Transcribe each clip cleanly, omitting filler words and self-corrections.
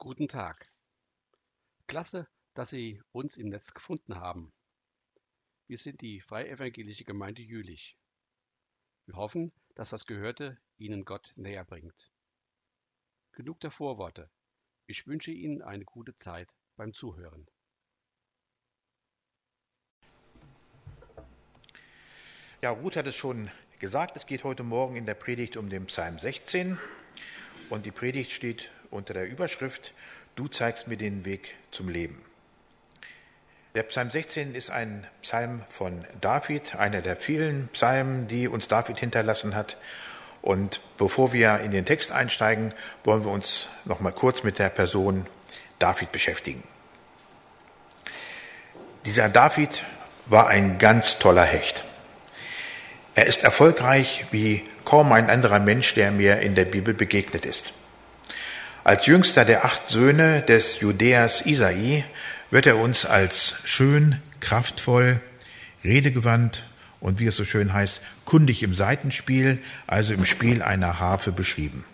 Guten Tag. Klasse, dass Sie uns im Netz gefunden haben. Wir sind die Freie Evangelische Gemeinde Jülich. Wir hoffen, dass das Gehörte Ihnen Gott näher bringt. Genug der Vorworte. Ich wünsche Ihnen eine gute Zeit beim Zuhören. Ja, Ruth hat es schon gesagt, es geht heute Morgen in der Predigt um den Psalm 16 und die Predigt steht unter der Überschrift Du zeigst mir den Weg zum Leben. Der Psalm 16 ist ein Psalm von David, einer der vielen Psalmen, die uns David hinterlassen hat. Und bevor wir in den Text einsteigen, wollen wir uns noch mal kurz mit der Person David beschäftigen. Dieser David war ein ganz toller Hecht. Er ist erfolgreich wie kaum ein anderer Mensch, der mir in der Bibel begegnet ist. Als jüngster der 8 Söhne des Judäers Isai wird er uns als schön, kraftvoll, redegewandt und, wie es so schön heißt, kundig im Saitenspiel, also im Spiel einer Harfe beschrieben.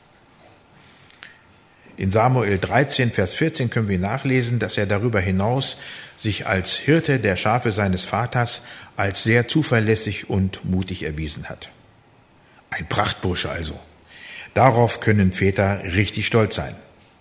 In Samuel 13, Vers 14 können wir nachlesen, dass er darüber hinaus sich als Hirte der Schafe seines Vaters als sehr zuverlässig und mutig erwiesen hat. Ein Prachtbursche also. Darauf können Väter richtig stolz sein.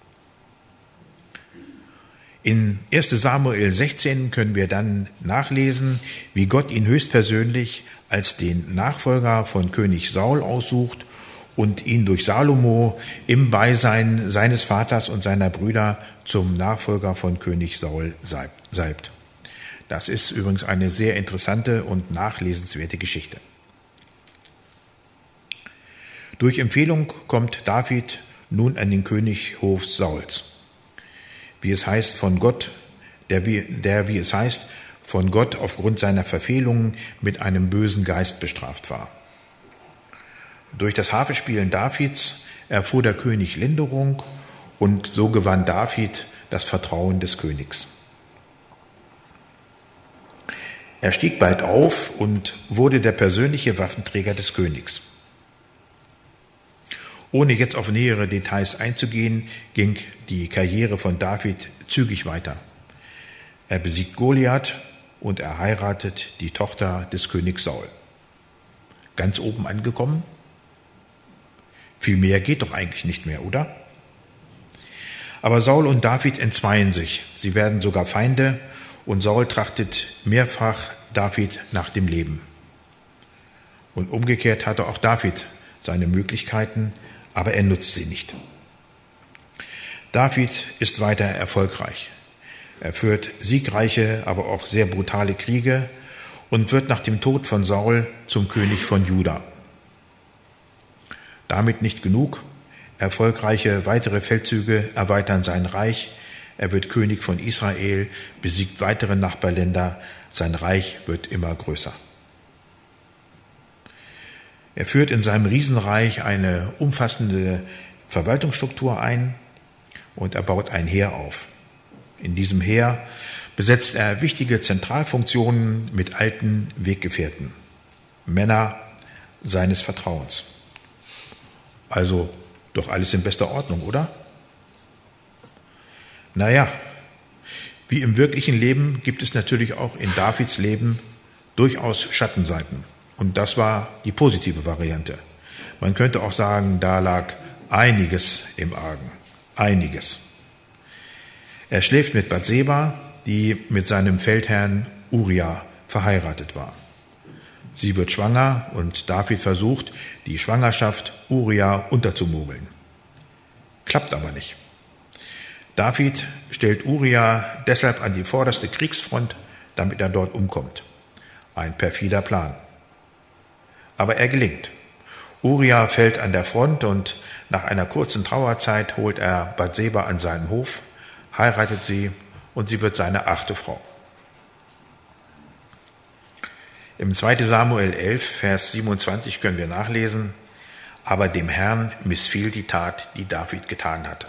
In 1 Samuel 16 können wir dann nachlesen, wie Gott ihn höchstpersönlich als den Nachfolger von König Saul aussucht und ihn durch Salomo im Beisein seines Vaters und seiner Brüder zum Nachfolger von König Saul salbt. Das ist übrigens eine sehr interessante und nachlesenswerte Geschichte. Durch Empfehlung kommt David nun an den Könighof Sauls. Wie es heißt, von Gott, wie es heißt, von Gott aufgrund seiner Verfehlungen mit einem bösen Geist bestraft war. Durch das Harfespielen Davids erfuhr der König Linderung und so gewann David das Vertrauen des Königs. Er stieg bald auf und wurde der persönliche Waffenträger des Königs. Ohne jetzt auf nähere Details einzugehen, ging die Karriere von David zügig weiter. Er besiegt Goliath und er heiratet die Tochter des Königs Saul. Ganz oben angekommen? Viel mehr geht doch eigentlich nicht mehr, oder? Aber Saul und David entzweien sich. Sie werden sogar Feinde und Saul trachtet mehrfach David nach dem Leben. Und umgekehrt hatte auch David seine Möglichkeiten, aber er nutzt sie nicht. David ist weiter erfolgreich. Er führt siegreiche, aber auch sehr brutale Kriege und wird nach dem Tod von Saul zum König von Juda. Damit nicht genug. Erfolgreiche weitere Feldzüge erweitern sein Reich. Er wird König von Israel, besiegt weitere Nachbarländer. Sein Reich wird immer größer. Er führt in seinem Riesenreich eine umfassende Verwaltungsstruktur ein und er baut ein Heer auf. In diesem Heer besetzt er wichtige Zentralfunktionen mit alten Weggefährten, Männer seines Vertrauens. Also doch alles in bester Ordnung, oder? Naja, wie im wirklichen Leben gibt es natürlich auch in Davids Leben durchaus Schattenseiten. Und das war die positive Variante. Man könnte auch sagen, da lag einiges im Argen. Einiges. Er schläft mit Bathseba, die mit seinem Feldherrn Uria verheiratet war. Sie wird schwanger und David versucht, die Schwangerschaft Uria unterzumogeln. Klappt aber nicht. David stellt Uria deshalb an die vorderste Kriegsfront, damit er dort umkommt. Ein perfider Plan. Aber er gelingt. Uria fällt an der Front und nach einer kurzen Trauerzeit holt er Bathseba an seinen Hof, heiratet sie und sie wird seine 8. Frau. Im 2. Samuel 11, Vers 27 können wir nachlesen, aber dem Herrn missfiel die Tat, die David getan hatte.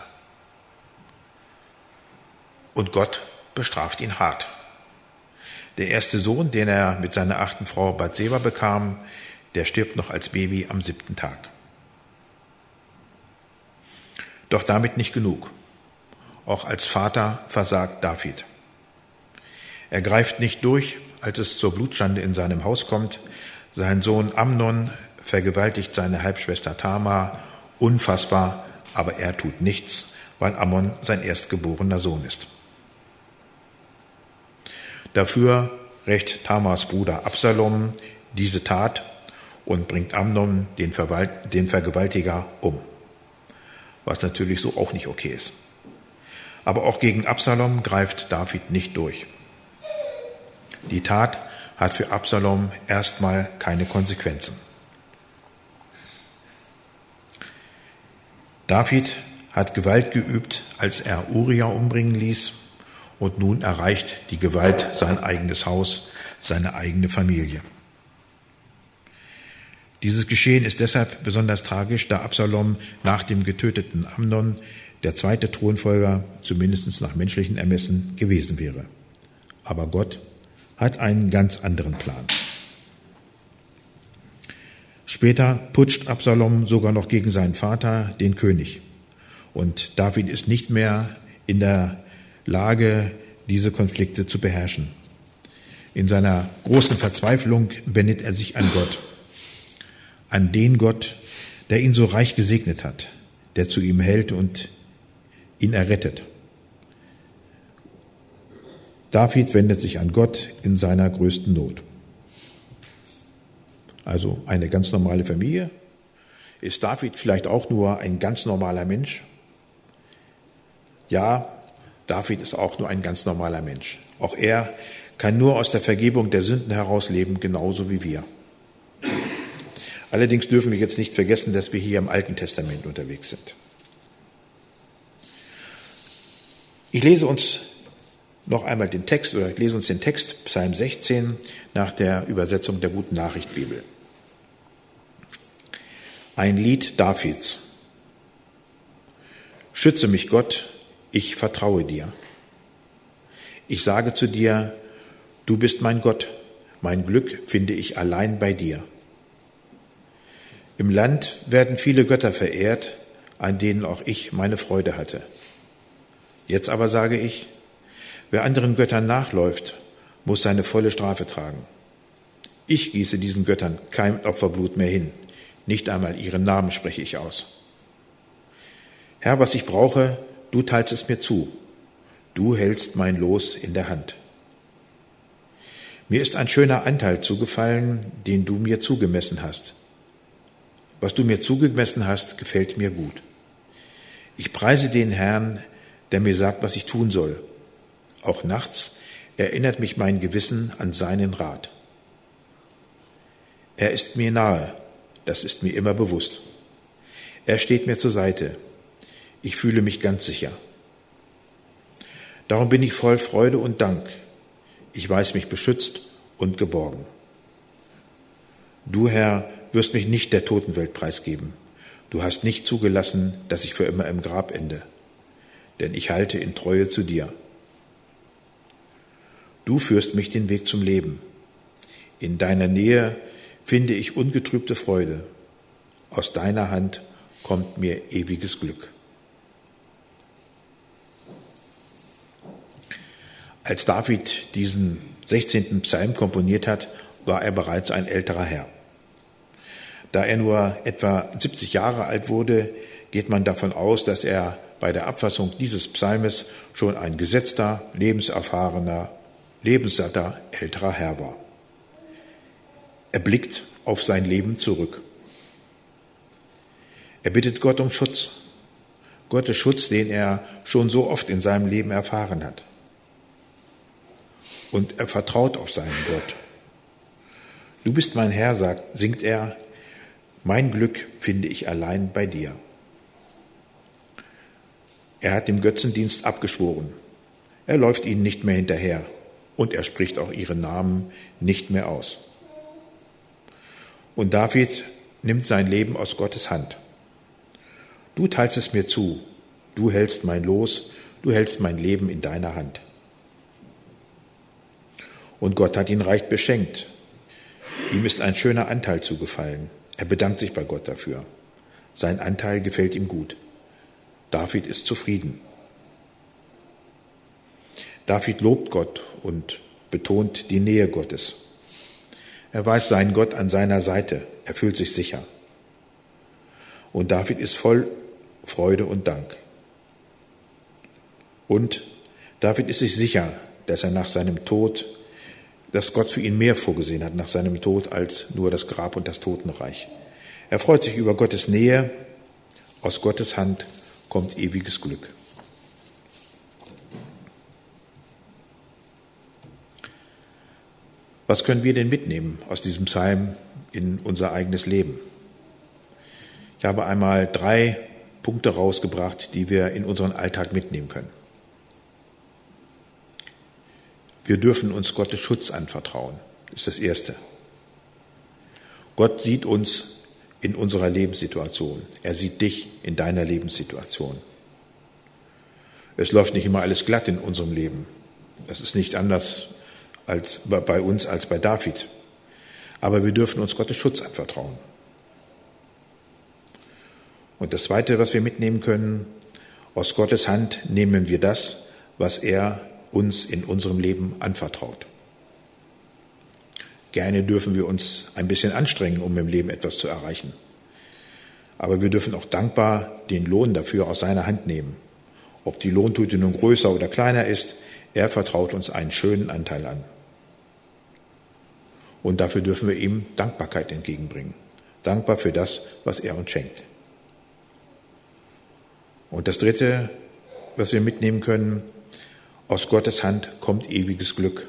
Und Gott bestraft ihn hart. Der erste Sohn, den er mit seiner 8. Frau Bathseba bekam, der stirbt noch als Baby am 7. Tag. Doch damit nicht genug. Auch als Vater versagt David. Er greift nicht durch, als es zur Blutschande in seinem Haus kommt. Sein Sohn Amnon vergewaltigt seine Halbschwester Tamar. Unfassbar, aber er tut nichts, weil Ammon sein erstgeborener Sohn ist. Dafür rächt Tamars Bruder Absalom diese Tat und bringt Amnon, den Vergewaltiger, um. Was natürlich so auch nicht okay ist. Aber auch gegen Absalom greift David nicht durch. Die Tat hat für Absalom erstmal keine Konsequenzen. David hat Gewalt geübt, als er Uria umbringen ließ, und nun erreicht die Gewalt sein eigenes Haus, seine eigene Familie. Dieses Geschehen ist deshalb besonders tragisch, da Absalom nach dem getöteten Amnon der zweite Thronfolger, zumindest nach menschlichen Ermessen, gewesen wäre. Aber Gott hat einen ganz anderen Plan. Später putscht Absalom sogar noch gegen seinen Vater, den König. Und David ist nicht mehr in der Lage, diese Konflikte zu beherrschen. In seiner großen Verzweiflung wendet er sich an Gott. An den Gott, der ihn so reich gesegnet hat, der zu ihm hält und ihn errettet. David wendet sich an Gott in seiner größten Not. Also eine ganz normale Familie. Ist David vielleicht auch nur ein ganz normaler Mensch? Ja, David ist auch nur ein ganz normaler Mensch. Auch er kann nur aus der Vergebung der Sünden heraus leben, genauso wie wir. Allerdings dürfen wir jetzt nicht vergessen, dass wir hier im Alten Testament unterwegs sind. Ich lese uns noch einmal den Text, oder ich lese uns den Text, Psalm 16, nach der Übersetzung der Guten Nachricht Bibel. Ein Lied Davids. Schütze mich, Gott, ich vertraue dir. Ich sage zu dir, du bist mein Gott, mein Glück finde ich allein bei dir. Im Land werden viele Götter verehrt, an denen auch ich meine Freude hatte. Jetzt aber sage ich, wer anderen Göttern nachläuft, muss seine volle Strafe tragen. Ich gieße diesen Göttern kein Opferblut mehr hin, nicht einmal ihren Namen spreche ich aus. Herr, was ich brauche, du teilst es mir zu. Du hältst mein Los in der Hand. Mir ist ein schöner Anteil zugefallen, den du mir zugemessen hast. Was du mir zugemessen hast, gefällt mir gut. Ich preise den Herrn, der mir sagt, was ich tun soll. Auch nachts erinnert mich mein Gewissen an seinen Rat. Er ist mir nahe, das ist mir immer bewusst. Er steht mir zur Seite. Ich fühle mich ganz sicher. Darum bin ich voll Freude und Dank. Ich weiß mich beschützt und geborgen. Du, Herr, wirst mich nicht der Totenwelt preisgeben. Du hast nicht zugelassen, dass ich für immer im Grab ende. Denn ich halte in Treue zu dir. Du führst mich den Weg zum Leben. In deiner Nähe finde ich ungetrübte Freude. Aus deiner Hand kommt mir ewiges Glück. Als David diesen 16. Psalm komponiert hat, war er bereits ein älterer Herr. Da er nur etwa 70 Jahre alt wurde, geht man davon aus, dass er bei der Abfassung dieses Psalmes schon ein gesetzter, lebenserfahrener, lebenssatter älterer Herr war. Er blickt auf sein Leben zurück. Er bittet Gott um Schutz. Gottes Schutz, den er schon so oft in seinem Leben erfahren hat. Und er vertraut auf seinen Gott. Du bist mein Herr, singt er, mein Glück finde ich allein bei dir. Er hat dem Götzendienst abgeschworen. Er läuft ihnen nicht mehr hinterher und er spricht auch ihren Namen nicht mehr aus. Und David nimmt sein Leben aus Gottes Hand. Du teilst es mir zu, du hältst mein Los, du hältst mein Leben in deiner Hand. Und Gott hat ihn reich beschenkt. Ihm ist ein schöner Anteil zugefallen. Er bedankt sich bei Gott dafür. Sein Anteil gefällt ihm gut. David ist zufrieden. David lobt Gott und betont die Nähe Gottes. Er weiß seinen Gott an seiner Seite, er fühlt sich sicher. Und David ist voll Freude und Dank. Und David ist sich sicher, dass er nach seinem Tod, dass Gott für ihn mehr vorgesehen hat nach seinem Tod als nur das Grab und das Totenreich. Er freut sich über Gottes Nähe. Aus Gottes Hand kommt ewiges Glück. Was können wir denn mitnehmen aus diesem Psalm in unser eigenes Leben? Ich habe einmal 3 Punkte rausgebracht, die wir in unseren Alltag mitnehmen können. Wir dürfen uns Gottes Schutz anvertrauen. Das ist das Erste. Gott sieht uns in unserer Lebenssituation. Er sieht dich in deiner Lebenssituation. Es läuft nicht immer alles glatt in unserem Leben. Das ist nicht anders als bei uns als bei David. Aber wir dürfen uns Gottes Schutz anvertrauen. Und das Zweite, was wir mitnehmen können, aus Gottes Hand nehmen wir das, was er uns in unserem Leben anvertraut. Gerne dürfen wir uns ein bisschen anstrengen, um im Leben etwas zu erreichen. Aber wir dürfen auch dankbar den Lohn dafür aus seiner Hand nehmen. Ob die Lohntüte nun größer oder kleiner ist, er vertraut uns einen schönen Anteil an. Und dafür dürfen wir ihm Dankbarkeit entgegenbringen. Dankbar für das, was er uns schenkt. Und das Dritte, was wir mitnehmen können, aus Gottes Hand kommt ewiges Glück.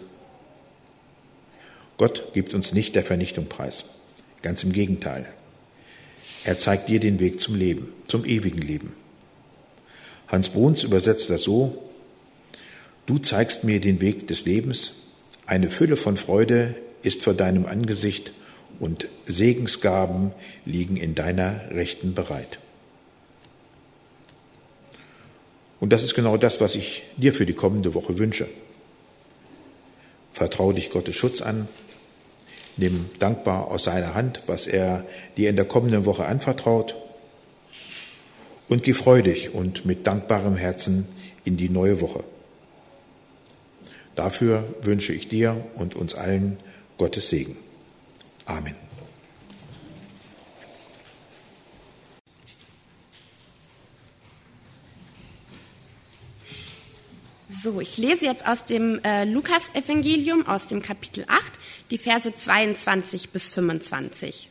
Gott gibt uns nicht der Vernichtung preis. Ganz im Gegenteil. Er zeigt dir den Weg zum Leben, zum ewigen Leben. Hans Bruns übersetzt das so: Du zeigst mir den Weg des Lebens, eine Fülle von Freude ist vor deinem Angesicht und Segensgaben liegen in deiner Rechten bereit. Und das ist genau das, was ich dir für die kommende Woche wünsche. Vertraue dich Gottes Schutz an, nimm dankbar aus seiner Hand, was er dir in der kommenden Woche anvertraut, und geh freudig und mit dankbarem Herzen in die neue Woche. Dafür wünsche ich dir und uns allen Gottes Segen. Amen. So, ich lese jetzt aus dem Lukas-Evangelium, aus dem Kapitel 8, die Verse 22 bis 25.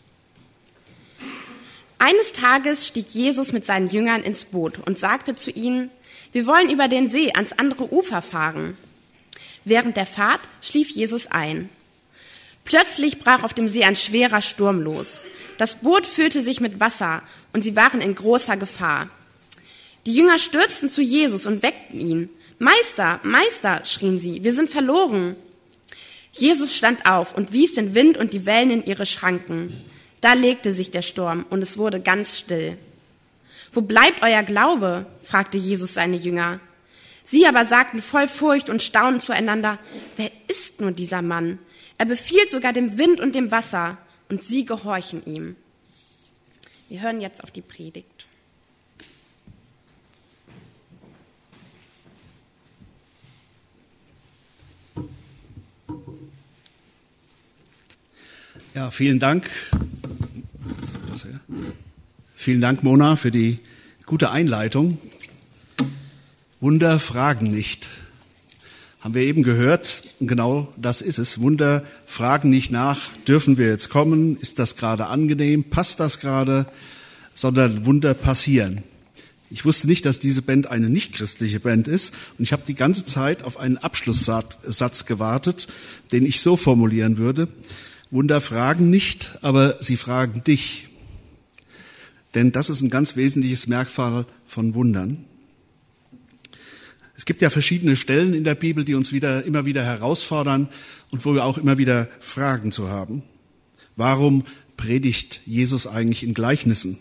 Eines Tages stieg Jesus mit seinen Jüngern ins Boot und sagte zu ihnen: Wir wollen über den See ans andere Ufer fahren. Während der Fahrt schlief Jesus ein. Plötzlich brach auf dem See ein schwerer Sturm los. Das Boot füllte sich mit Wasser und sie waren in großer Gefahr. Die Jünger stürzten zu Jesus und weckten ihn. Meister, Meister, schrien sie, wir sind verloren. Jesus stand auf und wies den Wind und die Wellen in ihre Schranken. Da legte sich der Sturm und es wurde ganz still. Wo bleibt euer Glaube? Fragte Jesus seine Jünger. Sie aber sagten voll Furcht und Staunen zueinander: Wer ist nur dieser Mann? Er befiehlt sogar dem Wind und dem Wasser und sie gehorchen ihm. Wir hören jetzt auf die Predigt. Ja, vielen Dank. Vielen Dank, Mona, für die gute Einleitung. Wunder fragen nicht. Haben wir eben gehört, und genau das ist es. Wunder fragen nicht nach, dürfen wir jetzt kommen, ist das gerade angenehm, passt das gerade, sondern Wunder passieren. Ich wusste nicht, dass diese Band eine nicht-christliche Band ist, und ich habe die ganze Zeit auf einen Abschlusssatz gewartet, den ich so formulieren würde: Wunder fragen nicht, aber sie fragen dich. Denn das ist ein ganz wesentliches Merkmal von Wundern. Es gibt ja verschiedene Stellen in der Bibel, die uns immer wieder herausfordern und wo wir auch immer wieder Fragen zu haben. Warum predigt Jesus eigentlich in Gleichnissen?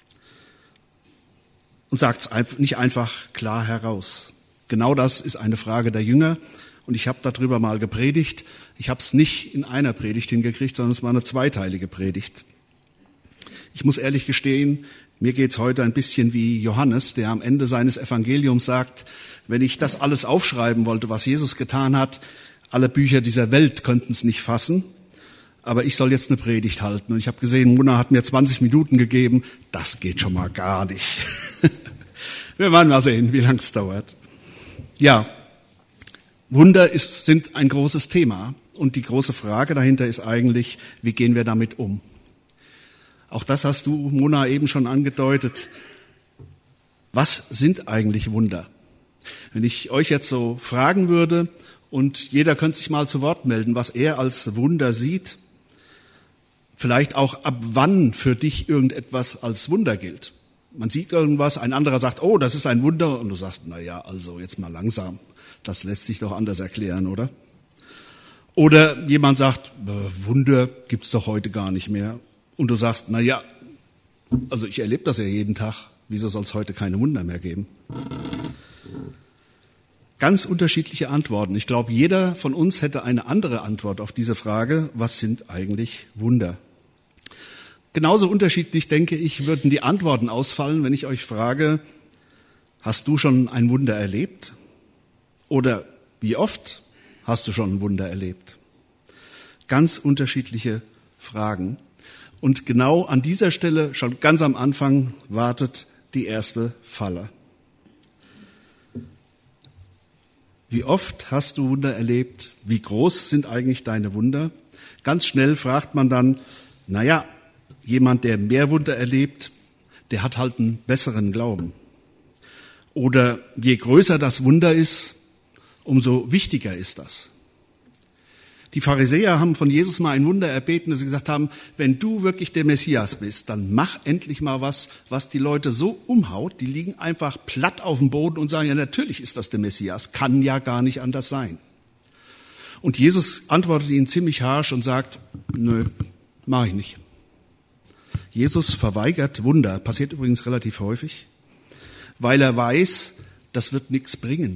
Und sagt es nicht einfach klar heraus. Genau das ist eine Frage der Jünger. Und ich habe darüber mal gepredigt. Ich habe es nicht in einer Predigt hingekriegt, sondern es war eine zweiteilige Predigt. Ich muss ehrlich gestehen, Mir geht's heute ein bisschen wie Johannes, der am Ende seines Evangeliums sagt, wenn ich das alles aufschreiben wollte, was Jesus getan hat, alle Bücher dieser Welt könnten es nicht fassen, aber ich soll jetzt eine Predigt halten. Und ich habe gesehen, Mona hat mir 20 Minuten gegeben, das geht schon mal gar nicht. Wir werden mal sehen, wie lange es dauert. Ja, Wunder sind ein großes Thema und die große Frage dahinter ist eigentlich, wie gehen wir damit um? Auch das hast du, Mona, eben schon angedeutet. Was sind eigentlich Wunder? Wenn ich euch jetzt so fragen würde und jeder könnte sich mal zu Wort melden, was er als Wunder sieht, vielleicht auch ab wann für dich irgendetwas als Wunder gilt. Man sieht irgendwas, ein anderer sagt, oh, das ist ein Wunder, und du sagst, na ja, also jetzt mal langsam, das lässt sich doch anders erklären, oder? Oder jemand sagt, Wunder gibt's doch heute gar nicht mehr. Und du sagst, na ja, also ich erlebe das ja jeden Tag. Wieso soll es heute keine Wunder mehr geben? Ganz unterschiedliche Antworten. Ich glaube, jeder von uns hätte eine andere Antwort auf diese Frage, was sind eigentlich Wunder? Genauso unterschiedlich, denke ich, würden die Antworten ausfallen, wenn ich euch frage, hast du schon ein Wunder erlebt? Oder wie oft hast du schon ein Wunder erlebt? Ganz unterschiedliche Fragen. Und genau an dieser Stelle, schon ganz am Anfang, wartet die erste Falle. Wie oft hast du Wunder erlebt? Wie groß sind eigentlich deine Wunder? Ganz schnell fragt man dann, naja, jemand, der mehr Wunder erlebt, der hat halt einen besseren Glauben. Oder je größer das Wunder ist, umso wichtiger ist das. Die Pharisäer haben von Jesus mal ein Wunder erbeten, dass sie gesagt haben, wenn du wirklich der Messias bist, dann mach endlich mal was die Leute so umhaut, die liegen einfach platt auf dem Boden und sagen, ja, natürlich ist das der Messias, kann ja gar nicht anders sein. Und Jesus antwortet ihnen ziemlich harsch und sagt, nö, mach ich nicht. Jesus verweigert Wunder, passiert übrigens relativ häufig, weil er weiß, das wird nichts bringen.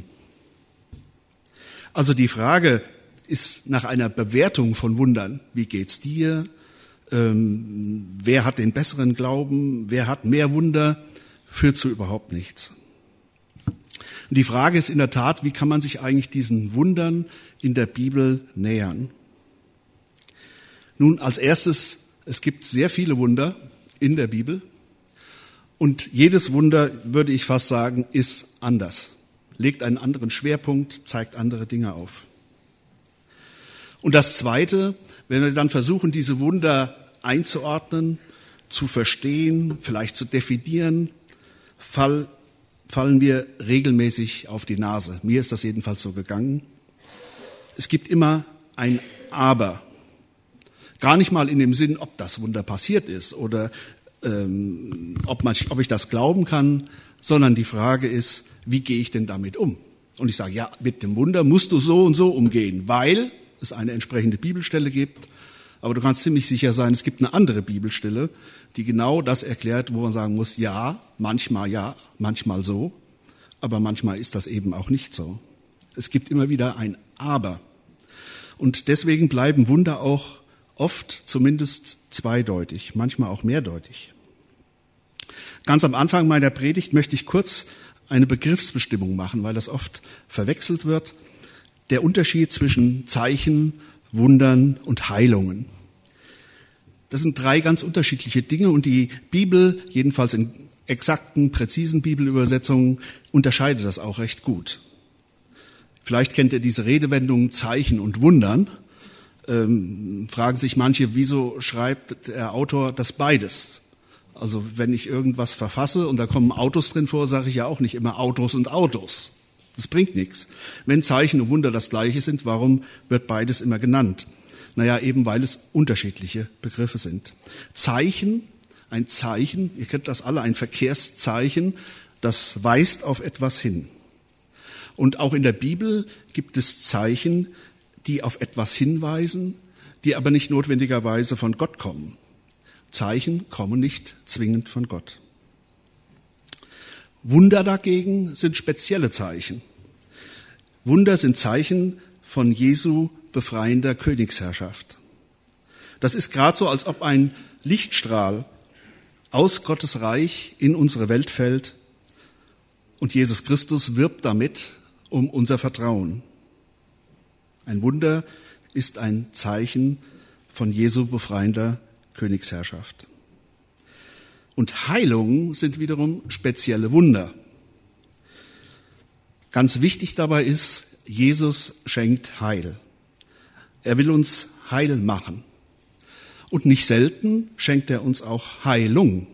Also die Frage ist nach einer Bewertung von Wundern. Wie geht's dir? Wer hat den besseren Glauben? Wer hat mehr Wunder? Führt zu überhaupt nichts. Und die Frage ist in der Tat, wie kann man sich eigentlich diesen Wundern in der Bibel nähern? Nun, als erstes, es gibt sehr viele Wunder in der Bibel. Und jedes Wunder, würde ich fast sagen, ist anders. Legt einen anderen Schwerpunkt, zeigt andere Dinge auf. Und das Zweite, wenn wir dann versuchen, diese Wunder einzuordnen, zu verstehen, vielleicht zu definieren, fallen wir regelmäßig auf die Nase. Mir ist das jedenfalls so gegangen. Es gibt immer ein Aber. Gar nicht mal in dem Sinn, ob das Wunder passiert ist oder ob ich das glauben kann, sondern die Frage ist, wie gehe ich denn damit um? Und ich sage, ja, mit dem Wunder musst du so und so umgehen, weil es eine entsprechende Bibelstelle gibt, aber du kannst ziemlich sicher sein, es gibt eine andere Bibelstelle, die genau das erklärt, wo man sagen muss, ja, manchmal so, aber manchmal ist das eben auch nicht so. Es gibt immer wieder ein Aber. Und deswegen bleiben Wunder auch oft zumindest zweideutig, manchmal auch mehrdeutig. Ganz am Anfang meiner Predigt möchte ich kurz eine Begriffsbestimmung machen, weil das oft verwechselt wird. Der Unterschied zwischen Zeichen, Wundern und Heilungen. Das sind drei ganz unterschiedliche Dinge und die Bibel, jedenfalls in exakten, präzisen Bibelübersetzungen, unterscheidet das auch recht gut. Vielleicht kennt ihr diese Redewendung Zeichen und Wundern. Fragen sich manche, wieso schreibt der Autor das beides? Also wenn ich irgendwas verfasse und da kommen Autos drin vor, sage ich ja auch nicht immer Autos und Autos. Das bringt nichts. Wenn Zeichen und Wunder das Gleiche sind, warum wird beides immer genannt? Naja, eben weil es unterschiedliche Begriffe sind. Ein Zeichen, ihr kennt das alle, ein Verkehrszeichen, das weist auf etwas hin. Und auch in der Bibel gibt es Zeichen, die auf etwas hinweisen, die aber nicht notwendigerweise von Gott kommen. Zeichen kommen nicht zwingend von Gott. Wunder dagegen sind spezielle Zeichen. Wunder sind Zeichen von Jesu befreiender Königsherrschaft. Das ist gerade so, als ob ein Lichtstrahl aus Gottes Reich in unsere Welt fällt. Und Jesus Christus wirbt damit um unser Vertrauen. Ein Wunder ist ein Zeichen von Jesu befreiender Königsherrschaft. Und Heilungen sind wiederum spezielle Wunder. Ganz wichtig dabei ist, Jesus schenkt Heil. Er will uns heil machen. Und nicht selten schenkt er uns auch Heilung.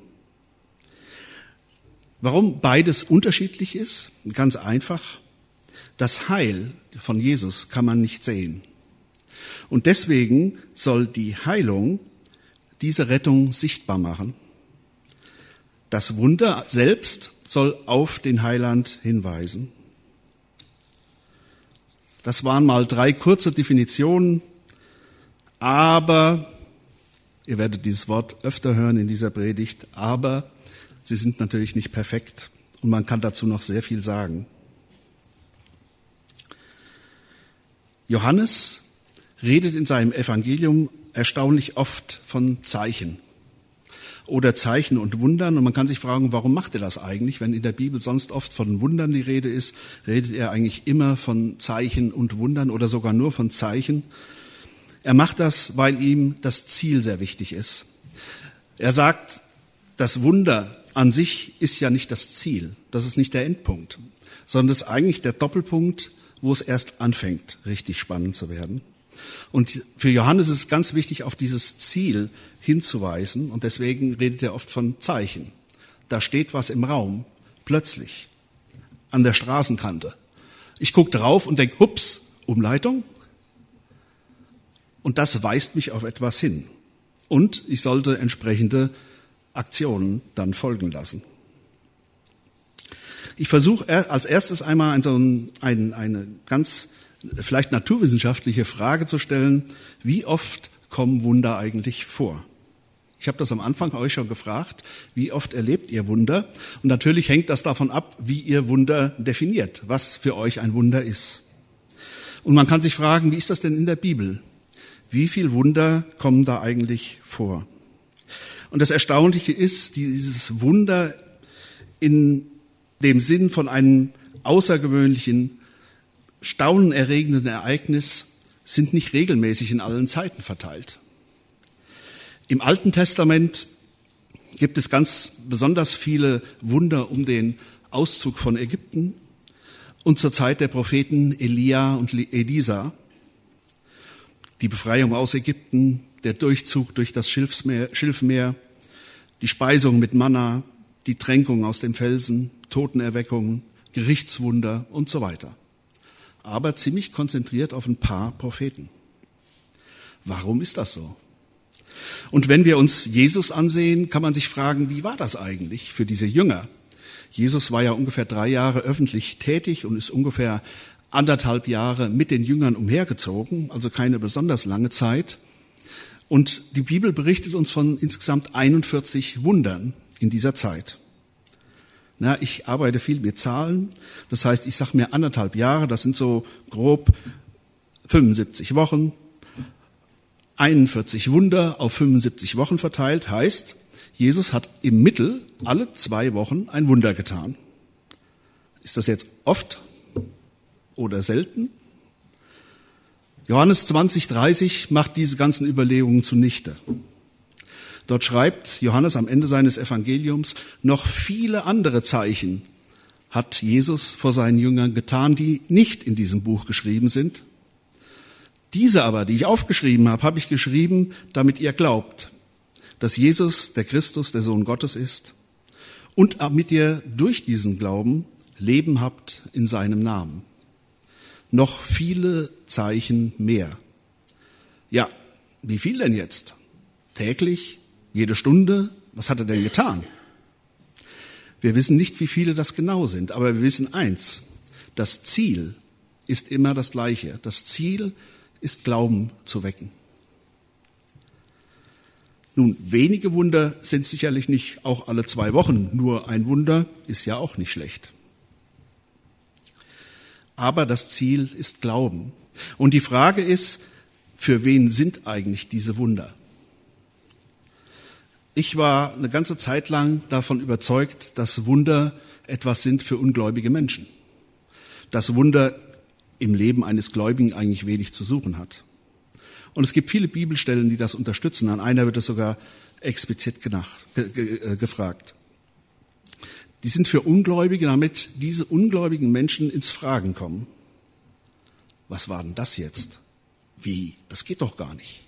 Warum beides unterschiedlich ist? Ganz einfach. Das Heil von Jesus kann man nicht sehen. Und deswegen soll die Heilung diese Rettung sichtbar machen. Das Wunder selbst soll auf den Heiland hinweisen. Das waren mal 3 kurze Definitionen, aber, ihr werdet dieses Wort öfter hören in dieser Predigt, aber sie sind natürlich nicht perfekt und man kann dazu noch sehr viel sagen. Johannes redet in seinem Evangelium erstaunlich oft von Zeichen oder Zeichen und Wundern. Und man kann sich fragen, warum macht er das eigentlich? Wenn in der Bibel sonst oft von Wundern die Rede ist, redet er eigentlich immer von Zeichen und Wundern oder sogar nur von Zeichen. Er macht das, weil ihm das Ziel sehr wichtig ist. Er sagt, das Wunder an sich ist ja nicht das Ziel, das ist nicht der Endpunkt, sondern das ist eigentlich der Doppelpunkt, wo es erst anfängt, richtig spannend zu werden. Und für Johannes ist es ganz wichtig, auf dieses Ziel hinzuweisen. Und deswegen redet er oft von Zeichen. Da steht was im Raum, plötzlich, an der Straßenkante. Ich gucke drauf und denke, hups, Umleitung. Und das weist mich auf etwas hin. Und ich sollte entsprechende Aktionen dann folgen lassen. Ich versuche als erstes einmal eine ganz vielleicht naturwissenschaftliche Frage zu stellen, wie oft kommen Wunder eigentlich vor? Ich habe das am Anfang euch schon gefragt, wie oft erlebt ihr Wunder? Und natürlich hängt das davon ab, wie ihr Wunder definiert, was für euch ein Wunder ist. Und man kann sich fragen, wie ist das denn in der Bibel? Wie viel Wunder kommen da eigentlich vor? Und das Erstaunliche ist, dieses Wunder in dem Sinn von einem außergewöhnlichen, staunenerregenden Ereignis sind nicht regelmäßig in allen Zeiten verteilt. Im Alten Testament gibt es ganz besonders viele Wunder um den Auszug von Ägypten und zur Zeit der Propheten Elia und Elisa. Die Befreiung aus Ägypten, der Durchzug durch das Schilfmeer, die Speisung mit Manna, die Tränkung aus dem Felsen, Totenerweckungen, Gerichtswunder und so weiter. Aber ziemlich konzentriert auf ein paar Propheten. Warum ist das so? Und wenn wir uns Jesus ansehen, kann man sich fragen, wie war das eigentlich für diese Jünger? Jesus war ja ungefähr 3 Jahre öffentlich tätig und ist ungefähr 1,5 Jahre mit den Jüngern umhergezogen, also keine besonders lange Zeit. Und die Bibel berichtet uns von insgesamt 41 Wundern in dieser Zeit. Ich arbeite viel mit Zahlen, das heißt, ich sage mir 1,5 Jahre, das sind so grob 75 Wochen, 41 Wunder auf 75 Wochen verteilt, heißt, Jesus hat im Mittel alle 2 Wochen ein Wunder getan. Ist das jetzt oft oder selten? Johannes 20,30 macht diese ganzen Überlegungen zunichte. Dort schreibt Johannes am Ende seines Evangeliums, noch viele andere Zeichen hat Jesus vor seinen Jüngern getan, die nicht in diesem Buch geschrieben sind. Diese aber, die ich aufgeschrieben habe, habe ich geschrieben, damit ihr glaubt, dass Jesus der Christus, der Sohn Gottes ist und damit ihr durch diesen Glauben Leben habt in seinem Namen. Noch viele Zeichen mehr. Ja, wie viel denn jetzt? Täglich? Jede Stunde? Was hat er denn getan? Wir wissen nicht, wie viele das genau sind, aber wir wissen eins. Das Ziel ist immer das gleiche. Das Ziel ist Glauben zu wecken. Nun, wenige Wunder sind sicherlich nicht auch alle 2 Wochen. Nur ein Wunder ist ja auch nicht schlecht. Aber das Ziel ist Glauben. Und die Frage ist, für wen sind eigentlich diese Wunder? Ich war eine ganze Zeit lang davon überzeugt, dass Wunder etwas sind für ungläubige Menschen. Dass Wunder im Leben eines Gläubigen eigentlich wenig zu suchen hat. Und es gibt viele Bibelstellen, die das unterstützen. An einer wird es sogar explizit gefragt. Die sind für Ungläubige, damit diese ungläubigen Menschen ins Fragen kommen. Was war denn das jetzt? Wie? Das geht doch gar nicht.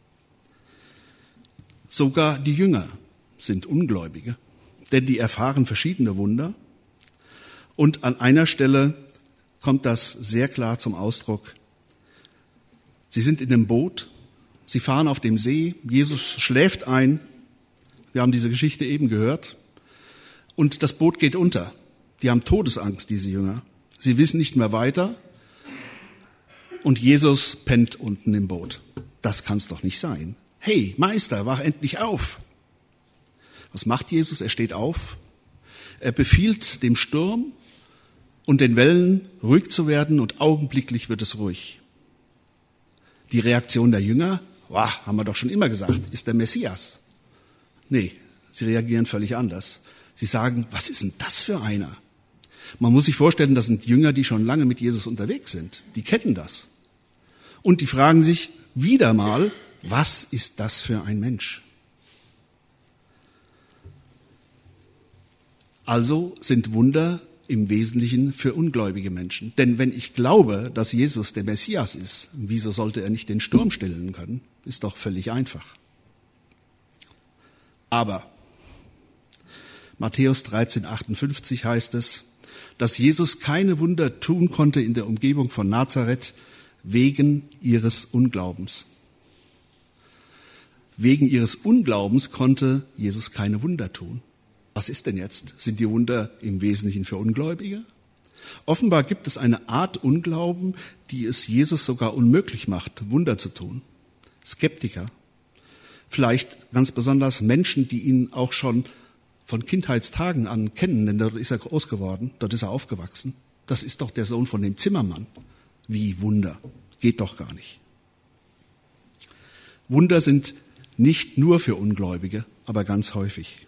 Sogar die Jünger sind Ungläubige, denn die erfahren verschiedene Wunder. Und an einer Stelle kommt das sehr klar zum Ausdruck. Sie sind in dem Boot, sie fahren auf dem See, Jesus schläft ein. Wir haben diese Geschichte eben gehört. Und das Boot geht unter. Die haben Todesangst, diese Jünger. Sie wissen nicht mehr weiter. Und Jesus pennt unten im Boot. Das kann's doch nicht sein. Hey, Meister, wach endlich auf. Was macht Jesus? Er steht auf. Er befiehlt dem Sturm und den Wellen, ruhig zu werden, und augenblicklich wird es ruhig. Die Reaktion der Jünger, haben wir doch schon immer gesagt, ist der Messias. Nee, sie reagieren völlig anders. Sie sagen, was ist denn das für einer? Man muss sich vorstellen, das sind Jünger, die schon lange mit Jesus unterwegs sind. Die kennen das. Und die fragen sich wieder mal, was ist das für ein Mensch? Also sind Wunder im Wesentlichen für ungläubige Menschen. Denn wenn ich glaube, dass Jesus der Messias ist, wieso sollte er nicht den Sturm stillen können? Ist doch völlig einfach. Aber Matthäus 13,58 heißt es, dass Jesus keine Wunder tun konnte in der Umgebung von Nazareth wegen ihres Unglaubens. Wegen ihres Unglaubens konnte Jesus keine Wunder tun. Was ist denn jetzt? Sind die Wunder im Wesentlichen für Ungläubige? Offenbar gibt es eine Art Unglauben, die es Jesus sogar unmöglich macht, Wunder zu tun. Skeptiker. Vielleicht ganz besonders Menschen, die ihn auch schon von Kindheitstagen an kennen, denn dort ist er groß geworden, dort ist er aufgewachsen. Das ist doch der Sohn von dem Zimmermann. Wie Wunder? Geht doch gar nicht. Wunder sind nicht nur für Ungläubige, aber ganz häufig.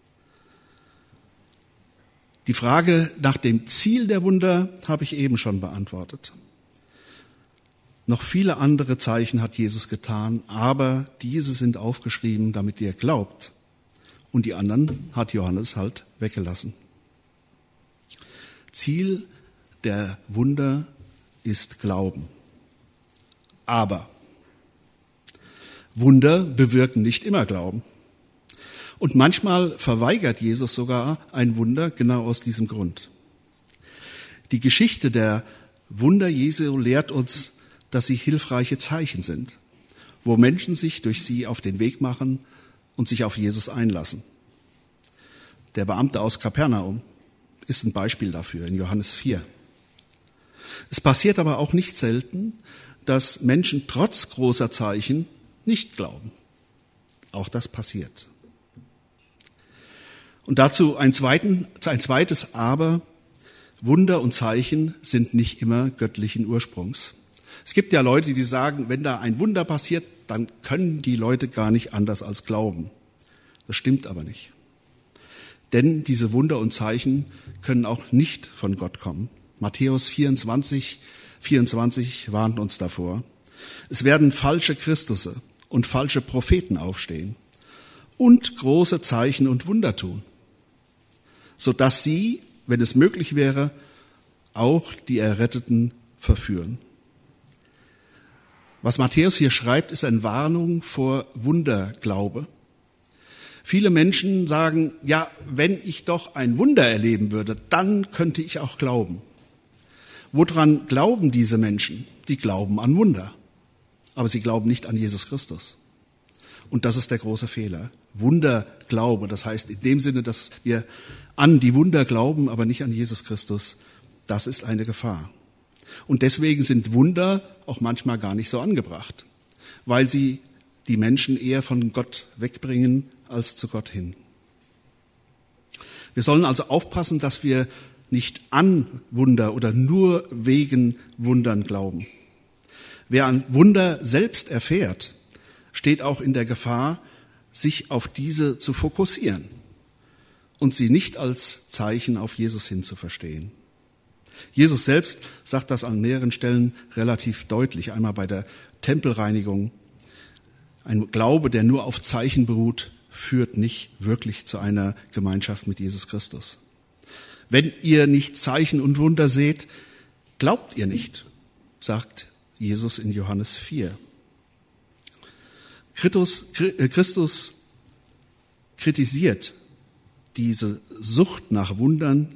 Die Frage nach dem Ziel der Wunder habe ich eben schon beantwortet. Noch viele andere Zeichen hat Jesus getan, aber diese sind aufgeschrieben, damit ihr glaubt. Und die anderen hat Johannes halt weggelassen. Ziel der Wunder ist Glauben. Aber Wunder bewirken nicht immer Glauben. Und manchmal verweigert Jesus sogar ein Wunder genau aus diesem Grund. Die Geschichte der Wunder Jesu lehrt uns, dass sie hilfreiche Zeichen sind, wo Menschen sich durch sie auf den Weg machen und sich auf Jesus einlassen. Der Beamte aus Kapernaum ist ein Beispiel dafür in Johannes 4. Es passiert aber auch nicht selten, dass Menschen trotz großer Zeichen nicht glauben. Auch das passiert. Und dazu ein zweites Aber. Wunder und Zeichen sind nicht immer göttlichen Ursprungs. Es gibt ja Leute, die sagen, wenn da ein Wunder passiert, dann können die Leute gar nicht anders als glauben. Das stimmt aber nicht. Denn diese Wunder und Zeichen können auch nicht von Gott kommen. Matthäus 24 warnt uns davor. Es werden falsche Christusse und falsche Propheten aufstehen und große Zeichen und Wunder tun, sodass sie, wenn es möglich wäre, auch die Erretteten verführen. Was Matthäus hier schreibt, ist eine Warnung vor Wunderglaube. Viele Menschen sagen, ja, wenn ich doch ein Wunder erleben würde, dann könnte ich auch glauben. Woran glauben diese Menschen? Die glauben an Wunder, aber sie glauben nicht an Jesus Christus. Und das ist der große Fehler. Wunderglaube, das heißt in dem Sinne, dass wir an die Wunder glauben, aber nicht an Jesus Christus, das ist eine Gefahr. Und deswegen sind Wunder auch manchmal gar nicht so angebracht, weil sie die Menschen eher von Gott wegbringen als zu Gott hin. Wir sollen also aufpassen, dass wir nicht an Wunder oder nur wegen Wundern glauben. Wer an Wunder selbst erfährt, steht auch in der Gefahr, sich auf diese zu fokussieren und sie nicht als Zeichen auf Jesus hin zu verstehen. Jesus selbst sagt das an mehreren Stellen relativ deutlich. Einmal bei der Tempelreinigung. Ein Glaube, der nur auf Zeichen beruht, führt nicht wirklich zu einer Gemeinschaft mit Jesus Christus. Wenn ihr nicht Zeichen und Wunder seht, glaubt ihr nicht, sagt Jesus in Johannes 4. Christus kritisiert diese Sucht nach Wundern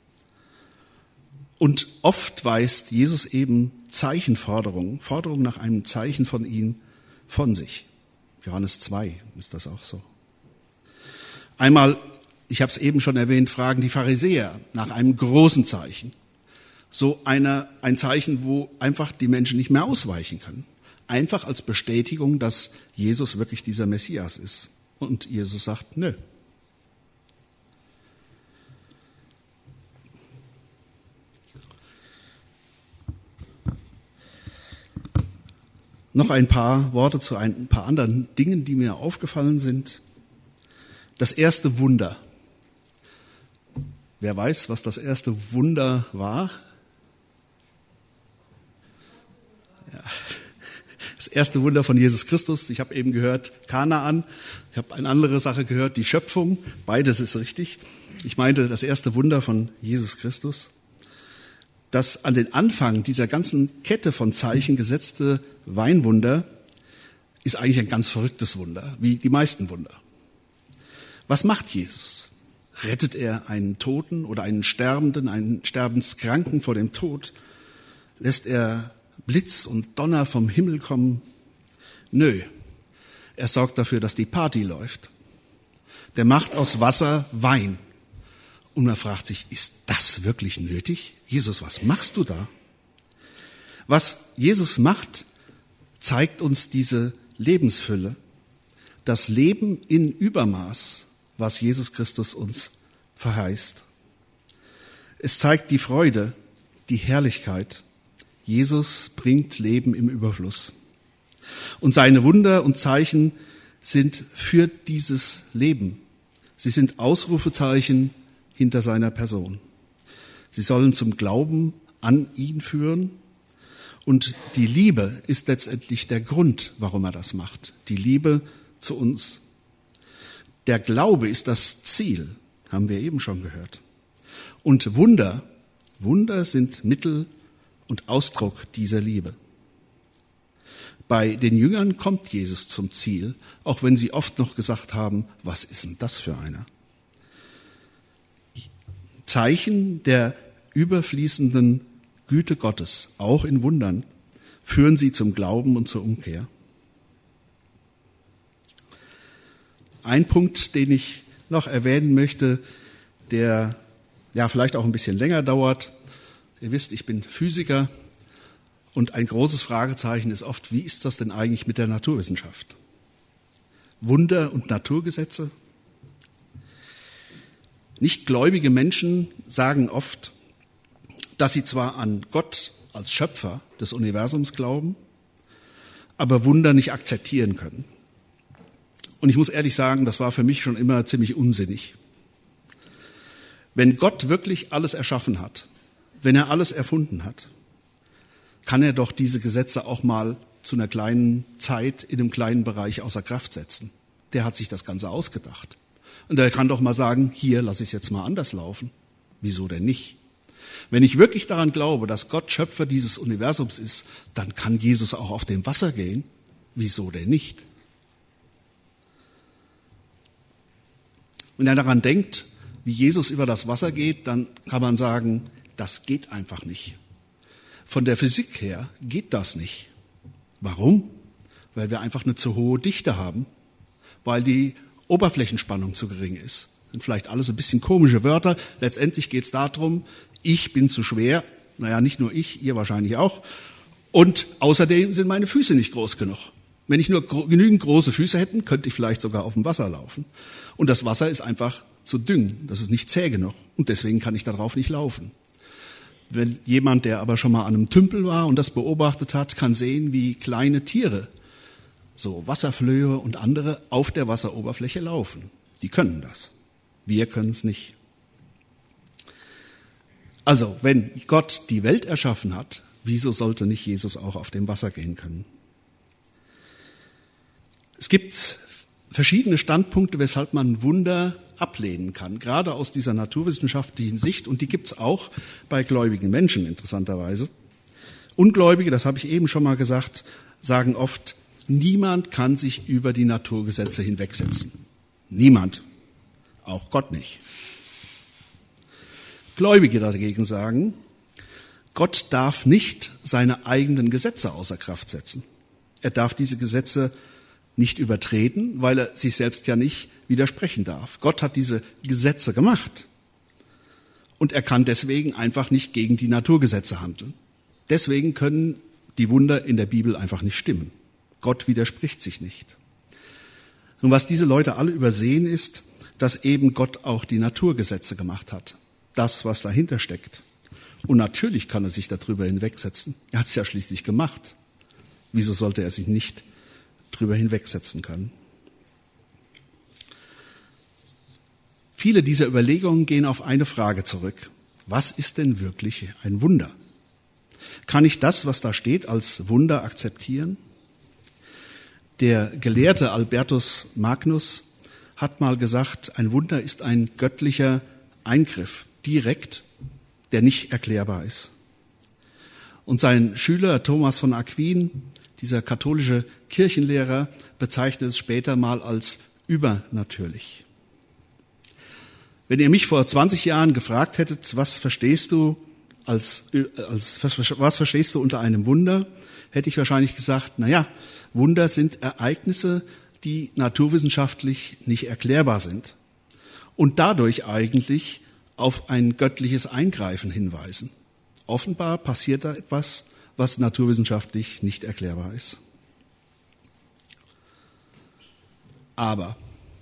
und oft weist Jesus eben Forderungen nach einem Zeichen von ihm von sich. Johannes 2 ist das auch so. Einmal, ich habe es eben schon erwähnt, fragen die Pharisäer nach einem großen Zeichen. So ein Zeichen, wo einfach die Menschen nicht mehr ausweichen können. Einfach als Bestätigung, dass Jesus wirklich dieser Messias ist. Und Jesus sagt, nö. Noch ein paar Worte zu ein paar anderen Dingen, die mir aufgefallen sind. Das erste Wunder. Wer weiß, was das erste Wunder war? Ja. Das erste Wunder von Jesus Christus, ich habe eben gehört, Kanaan. Ich habe eine andere Sache gehört, die Schöpfung. Beides ist richtig. Ich meinte das erste Wunder von Jesus Christus. Das an den Anfang dieser ganzen Kette von Zeichen gesetzte Weinwunder ist eigentlich ein ganz verrücktes Wunder, wie die meisten Wunder. Was macht Jesus? Rettet er einen Toten oder einen Sterbenden, einen Sterbenskranken vor dem Tod? Lässt er Blitz und Donner vom Himmel kommen? Nö, er sorgt dafür, dass die Party läuft. Der macht aus Wasser Wein. Und man fragt sich, ist das wirklich nötig? Jesus, was machst du da? Was Jesus macht, zeigt uns diese Lebensfülle, das Leben in Übermaß, was Jesus Christus uns verheißt. Es zeigt die Freude, die Herrlichkeit. Jesus bringt Leben im Überfluss. Und seine Wunder und Zeichen sind für dieses Leben. Sie sind Ausrufezeichen hinter seiner Person. Sie sollen zum Glauben an ihn führen. Und die Liebe ist letztendlich der Grund, warum er das macht. Die Liebe zu uns. Der Glaube ist das Ziel, haben wir eben schon gehört. Und Wunder sind Mittel und Ausdruck dieser Liebe. Bei den Jüngern kommt Jesus zum Ziel, auch wenn sie oft noch gesagt haben, was ist denn das für einer? Zeichen der überfließenden Güte Gottes, auch in Wundern, führen sie zum Glauben und zur Umkehr. Ein Punkt, den ich noch erwähnen möchte, der ja vielleicht auch ein bisschen länger dauert. Ihr wisst, ich bin Physiker und ein großes Fragezeichen ist oft, wie ist das denn eigentlich mit der Naturwissenschaft? Wunder und Naturgesetze? Nichtgläubige Menschen sagen oft, dass sie zwar an Gott als Schöpfer des Universums glauben, aber Wunder nicht akzeptieren können. Und ich muss ehrlich sagen, das war für mich schon immer ziemlich unsinnig. Wenn Gott wirklich alles erschaffen hat, wenn er alles erfunden hat, kann er doch diese Gesetze auch mal zu einer kleinen Zeit in einem kleinen Bereich außer Kraft setzen. Der hat sich das Ganze ausgedacht. Und er kann doch mal sagen, hier lasse ich es jetzt mal anders laufen. Wieso denn nicht? Wenn ich wirklich daran glaube, dass Gott Schöpfer dieses Universums ist, dann kann Jesus auch auf dem Wasser gehen. Wieso denn nicht? Wenn er daran denkt, wie Jesus über das Wasser geht, dann kann man sagen, das geht einfach nicht. Von der Physik her geht das nicht. Warum? Weil wir einfach eine zu hohe Dichte haben, weil die Oberflächenspannung zu gering ist. Und vielleicht alles ein bisschen komische Wörter. Letztendlich geht es darum, ich bin zu schwer. Naja, nicht nur ich, ihr wahrscheinlich auch. Und außerdem sind meine Füße nicht groß genug. Wenn ich nur genügend große Füße hätte, könnte ich vielleicht sogar auf dem Wasser laufen. Und das Wasser ist einfach zu dünn. Das ist nicht zäh genug. Und deswegen kann ich darauf nicht laufen. Wenn jemand, der aber schon mal an einem Tümpel war und das beobachtet hat, kann sehen, wie kleine Tiere so Wasserflöhe und andere auf der Wasseroberfläche laufen. Die können das. Wir können es nicht. Also, wenn Gott die Welt erschaffen hat, wieso sollte nicht Jesus auch auf dem Wasser gehen können? Es gibt verschiedene Standpunkte, weshalb man Wunder ablehnen kann, gerade aus dieser naturwissenschaftlichen Sicht, und die gibt's auch bei gläubigen Menschen interessanterweise. Ungläubige, das habe ich eben schon mal gesagt, sagen oft, niemand kann sich über die Naturgesetze hinwegsetzen. Niemand. Auch Gott nicht. Gläubige dagegen sagen, Gott darf nicht seine eigenen Gesetze außer Kraft setzen. Er darf diese Gesetze nicht übertreten, weil er sich selbst ja nicht widersprechen darf. Gott hat diese Gesetze gemacht. Und er kann deswegen einfach nicht gegen die Naturgesetze handeln. Deswegen können die Wunder in der Bibel einfach nicht stimmen. Gott widerspricht sich nicht. Und was diese Leute alle übersehen ist, dass eben Gott auch die Naturgesetze gemacht hat. Das, was dahinter steckt. Und natürlich kann er sich darüber hinwegsetzen. Er hat es ja schließlich gemacht. Wieso sollte er sich nicht drüber hinwegsetzen können? Viele dieser Überlegungen gehen auf eine Frage zurück. Was ist denn wirklich ein Wunder? Kann ich das, was da steht, als Wunder akzeptieren? Der Gelehrte Albertus Magnus hat mal gesagt, ein Wunder ist ein göttlicher Eingriff, direkt, der nicht erklärbar ist. Und sein Schüler Thomas von Aquin, dieser katholische Kirchenlehrer, bezeichnet es später mal als übernatürlich. Wenn ihr mich vor 20 Jahren gefragt hättet, was verstehst du unter einem Wunder, hätte ich wahrscheinlich gesagt, Wunder sind Ereignisse, die naturwissenschaftlich nicht erklärbar sind und dadurch eigentlich auf ein göttliches Eingreifen hinweisen. Offenbar passiert da etwas, was naturwissenschaftlich nicht erklärbar ist. Aber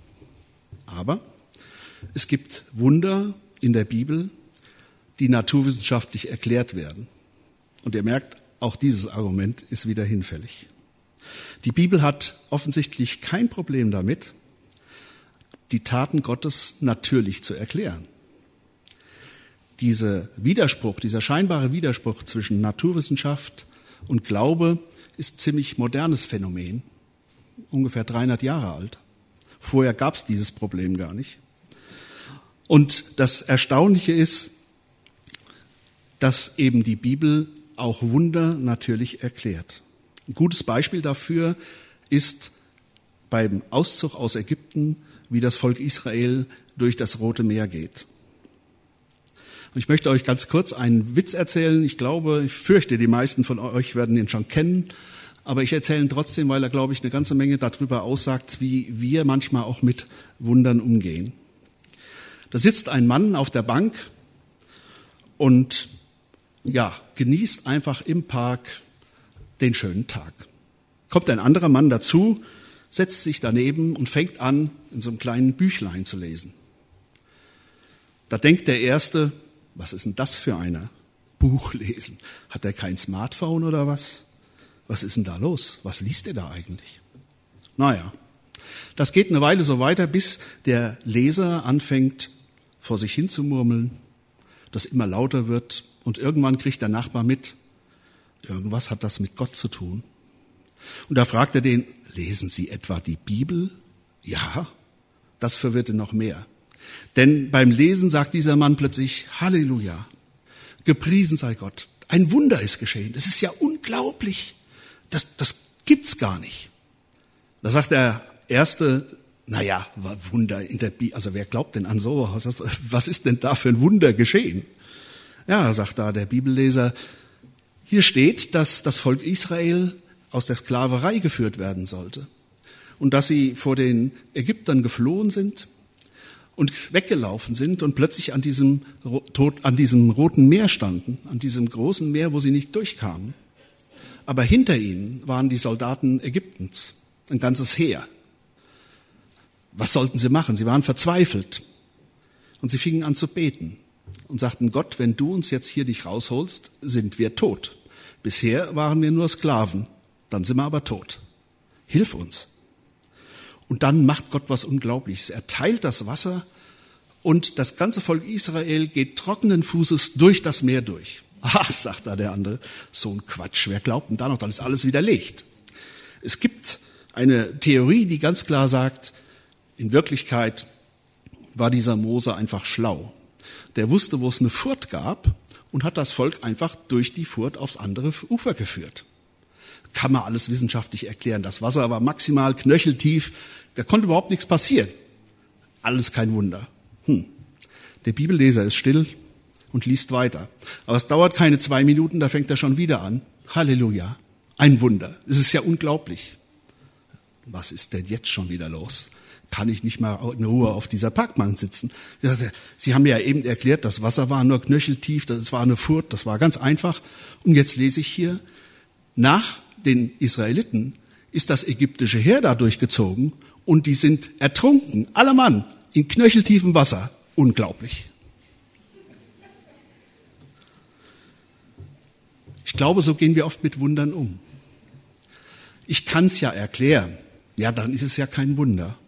es gibt Wunder in der Bibel, die naturwissenschaftlich erklärt werden. Und ihr merkt, auch dieses Argument ist wieder hinfällig. Die Bibel hat offensichtlich kein Problem damit, die Taten Gottes natürlich zu erklären. Dieser scheinbare Widerspruch zwischen Naturwissenschaft und Glaube ist ein ziemlich modernes Phänomen, ungefähr 300 Jahre alt. Vorher gab es dieses Problem gar nicht. Und das Erstaunliche ist, dass eben die Bibel auch Wunder natürlich erklärt. Ein gutes Beispiel dafür ist beim Auszug aus Ägypten, wie das Volk Israel durch das Rote Meer geht. Und ich möchte euch ganz kurz einen Witz erzählen. Ich fürchte, die meisten von euch werden ihn schon kennen. Aber ich erzähle ihn trotzdem, weil er, glaube ich, eine ganze Menge darüber aussagt, wie wir manchmal auch mit Wundern umgehen. Da sitzt ein Mann auf der Bank und genießt einfach im Park den schönen Tag. Kommt ein anderer Mann dazu, setzt sich daneben und fängt an, in so einem kleinen Büchlein zu lesen. Da denkt der Erste, was ist denn das für einer? Buch lesen. Hat er kein Smartphone oder was? Was ist denn da los? Was liest er da eigentlich? Das geht eine Weile so weiter, bis der Leser anfängt, vor sich hin zu murmeln, das immer lauter wird und irgendwann kriegt der Nachbar mit, irgendwas hat das mit Gott zu tun. Und da fragt er den, lesen Sie etwa die Bibel? Ja, das verwirrte noch mehr. Denn beim Lesen sagt dieser Mann plötzlich, Halleluja, gepriesen sei Gott. Ein Wunder ist geschehen. Es ist ja unglaublich. Das gibt's gar nicht. Da sagt der Erste, Wunder in der Bibel, also wer glaubt denn an sowas? Was ist denn da für ein Wunder geschehen? Ja, sagt da der Bibelleser, hier steht, dass das Volk Israel aus der Sklaverei geführt werden sollte und dass sie vor den Ägyptern geflohen sind und weggelaufen sind und plötzlich an diesem Roten Meer standen, an diesem großen Meer, wo sie nicht durchkamen. Aber hinter ihnen waren die Soldaten Ägyptens, ein ganzes Heer. Was sollten sie machen? Sie waren verzweifelt und sie fingen an zu beten und sagten, Gott, wenn du uns jetzt hier nicht rausholst, sind wir tot. Bisher waren wir nur Sklaven, dann sind wir aber tot. Hilf uns. Und dann macht Gott was Unglaubliches. Er teilt das Wasser und das ganze Volk Israel geht trockenen Fußes durch das Meer durch. Ach, sagt da der andere, so ein Quatsch, wer glaubt denn da noch, dann ist alles widerlegt. Es gibt eine Theorie, die ganz klar sagt, in Wirklichkeit war dieser Mose einfach schlau. Der wusste, wo es eine Furt gab und hat das Volk einfach durch die Furt aufs andere Ufer geführt. Kann man alles wissenschaftlich erklären. Das Wasser war maximal knöcheltief, da konnte überhaupt nichts passieren. Alles kein Wunder. Der Bibelleser ist still und liest weiter. Aber es dauert keine 2 Minuten, da fängt er schon wieder an. Halleluja, ein Wunder. Es ist ja unglaublich. Was ist denn jetzt schon wieder los? Kann ich nicht mal in Ruhe auf dieser Parkbank sitzen? Sie haben mir ja eben erklärt, das Wasser war nur knöcheltief, das war eine Furt, das war ganz einfach. Und jetzt lese ich hier, nach den Israeliten ist das ägyptische Heer da durchgezogen und die sind ertrunken, alle Mann, in knöcheltiefem Wasser. Unglaublich. Ich glaube, so gehen wir oft mit Wundern um. Ich kann es ja erklären. Ja, dann ist es ja kein Wunder.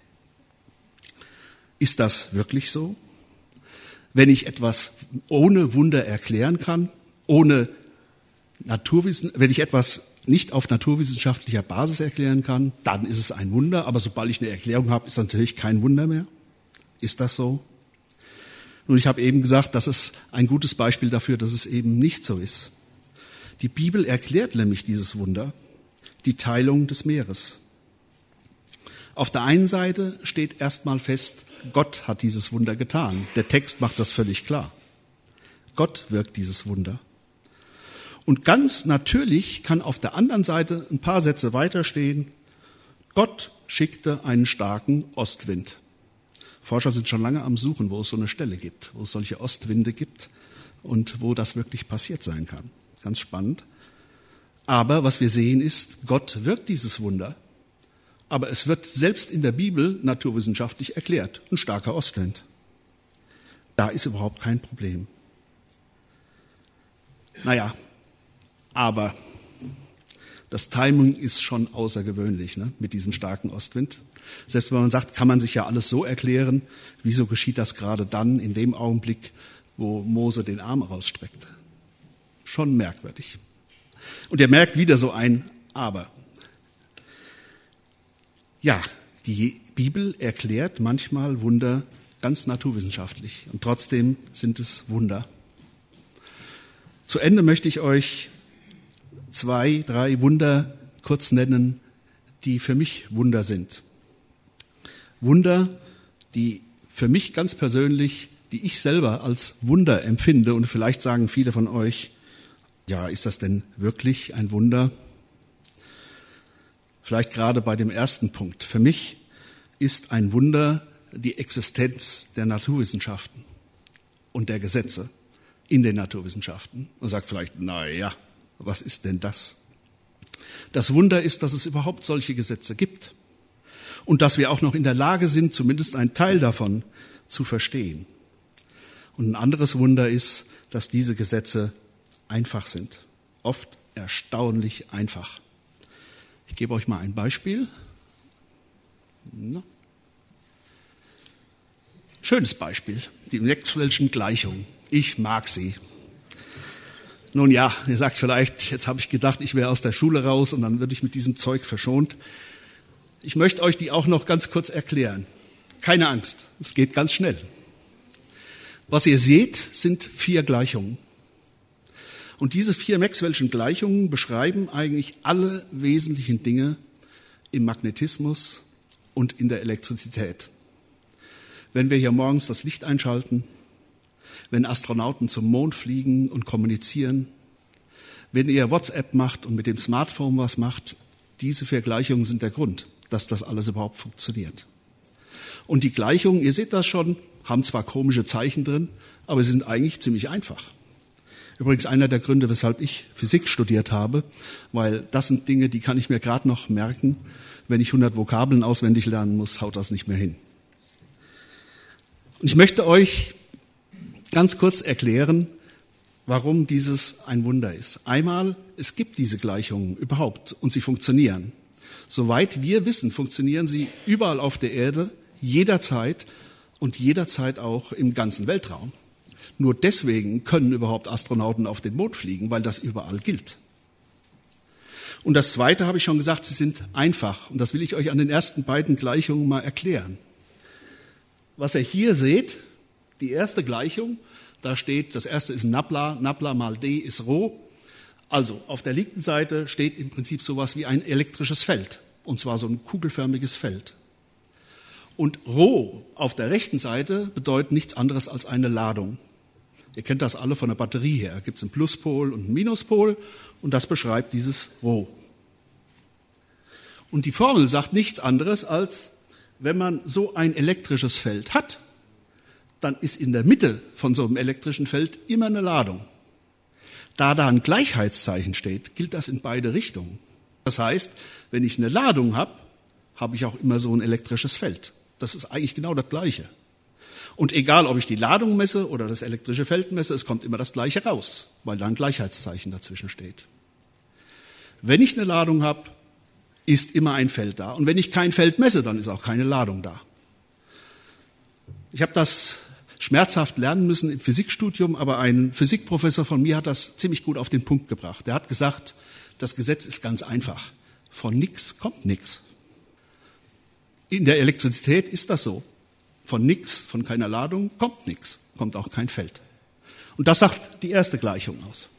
Ist das wirklich so? Wenn ich etwas ohne Wunder erklären kann, wenn ich etwas nicht auf naturwissenschaftlicher Basis erklären kann, dann ist es ein Wunder. Aber sobald ich eine Erklärung habe, ist das natürlich kein Wunder mehr. Ist das so? Nun, ich habe eben gesagt, das ist ein gutes Beispiel dafür, dass es eben nicht so ist. Die Bibel erklärt nämlich dieses Wunder, die Teilung des Meeres. Auf der einen Seite steht erstmal fest, Gott hat dieses Wunder getan. Der Text macht das völlig klar. Gott wirkt dieses Wunder. Und ganz natürlich kann auf der anderen Seite ein paar Sätze weiter stehen, Gott schickte einen starken Ostwind. Forscher sind schon lange am Suchen, wo es so eine Stelle gibt, wo es solche Ostwinde gibt und wo das wirklich passiert sein kann. Ganz spannend. Aber was wir sehen ist, Gott wirkt dieses Wunder. Aber es wird selbst in der Bibel naturwissenschaftlich erklärt. Ein starker Ostwind. Da ist überhaupt kein Problem. Naja, aber das Timing ist schon außergewöhnlich, ne, mit diesem starken Ostwind. Selbst wenn man sagt, kann man sich ja alles so erklären, wieso geschieht das gerade dann, in dem Augenblick, wo Mose den Arm rausstreckt? Schon merkwürdig. Und er merkt wieder so ein Aber. Ja, die Bibel erklärt manchmal Wunder ganz naturwissenschaftlich und trotzdem sind es Wunder. Zu Ende möchte ich euch 2, 3 Wunder kurz nennen, die für mich Wunder sind. Wunder, die für mich ganz persönlich, die ich selber als Wunder empfinde und vielleicht sagen viele von euch, ja, ist das denn wirklich ein Wunder? Vielleicht gerade bei dem ersten Punkt. Für mich ist ein Wunder die Existenz der Naturwissenschaften und der Gesetze in den Naturwissenschaften. Und sagt vielleicht, na ja, was ist denn das? Das Wunder ist, dass es überhaupt solche Gesetze gibt und dass wir auch noch in der Lage sind, zumindest einen Teil davon zu verstehen. Und ein anderes Wunder ist, dass diese Gesetze einfach sind, oft erstaunlich einfach. Ich gebe euch mal ein Beispiel. Schönes Beispiel, die Maxwell'schen Gleichung. Ich mag sie. Nun ja, ihr sagt vielleicht, jetzt habe ich gedacht, ich wäre aus der Schule raus und dann würde ich mit diesem Zeug verschont. Ich möchte euch die auch noch ganz kurz erklären. Keine Angst, es geht ganz schnell. Was ihr seht, sind 4 Gleichungen. Und diese 4 Maxwell'schen Gleichungen beschreiben eigentlich alle wesentlichen Dinge im Magnetismus und in der Elektrizität. Wenn wir hier morgens das Licht einschalten, wenn Astronauten zum Mond fliegen und kommunizieren, wenn ihr WhatsApp macht und mit dem Smartphone was macht, diese 4 Gleichungen sind der Grund, dass das alles überhaupt funktioniert. Und die Gleichungen, ihr seht das schon, haben zwar komische Zeichen drin, aber sie sind eigentlich ziemlich einfach. Übrigens einer der Gründe, weshalb ich Physik studiert habe, weil das sind Dinge, die kann ich mir gerade noch merken. Wenn ich 100 Vokabeln auswendig lernen muss, haut das nicht mehr hin. Und ich möchte euch ganz kurz erklären, warum dieses ein Wunder ist. Einmal, es gibt diese Gleichungen überhaupt und sie funktionieren. Soweit wir wissen, funktionieren sie überall auf der Erde, jederzeit und jederzeit auch im ganzen Weltraum. Nur deswegen können überhaupt Astronauten auf den Mond fliegen, weil das überall gilt. Und das Zweite habe ich schon gesagt, sie sind einfach. Und das will ich euch an den ersten beiden Gleichungen mal erklären. Was ihr hier seht, die erste Gleichung, da steht, das erste ist Nabla, Nabla mal D ist Rho. Also auf der linken Seite steht im Prinzip sowas wie ein elektrisches Feld, und zwar so ein kugelförmiges Feld. Und Rho auf der rechten Seite bedeutet nichts anderes als eine Ladung. Ihr kennt das alle von der Batterie her. Da gibt es einen Pluspol und einen Minuspol und das beschreibt dieses Rho. Und die Formel sagt nichts anderes als, wenn man so ein elektrisches Feld hat, dann ist in der Mitte von so einem elektrischen Feld immer eine Ladung. Da ein Gleichheitszeichen steht, gilt das in beide Richtungen. Das heißt, wenn ich eine Ladung habe, habe ich auch immer so ein elektrisches Feld. Das ist eigentlich genau das Gleiche. Und egal, ob ich die Ladung messe oder das elektrische Feld messe, es kommt immer das Gleiche raus, weil da ein Gleichheitszeichen dazwischen steht. Wenn ich eine Ladung habe, ist immer ein Feld da. Und wenn ich kein Feld messe, dann ist auch keine Ladung da. Ich habe das schmerzhaft lernen müssen im Physikstudium, aber ein Physikprofessor von mir hat das ziemlich gut auf den Punkt gebracht. Der hat gesagt, das Gesetz ist ganz einfach. Von nichts kommt nichts. In der Elektrizität ist das so. Von nichts, von keiner Ladung kommt nichts, kommt auch kein Feld. Und das sagt die erste Gleichung aus.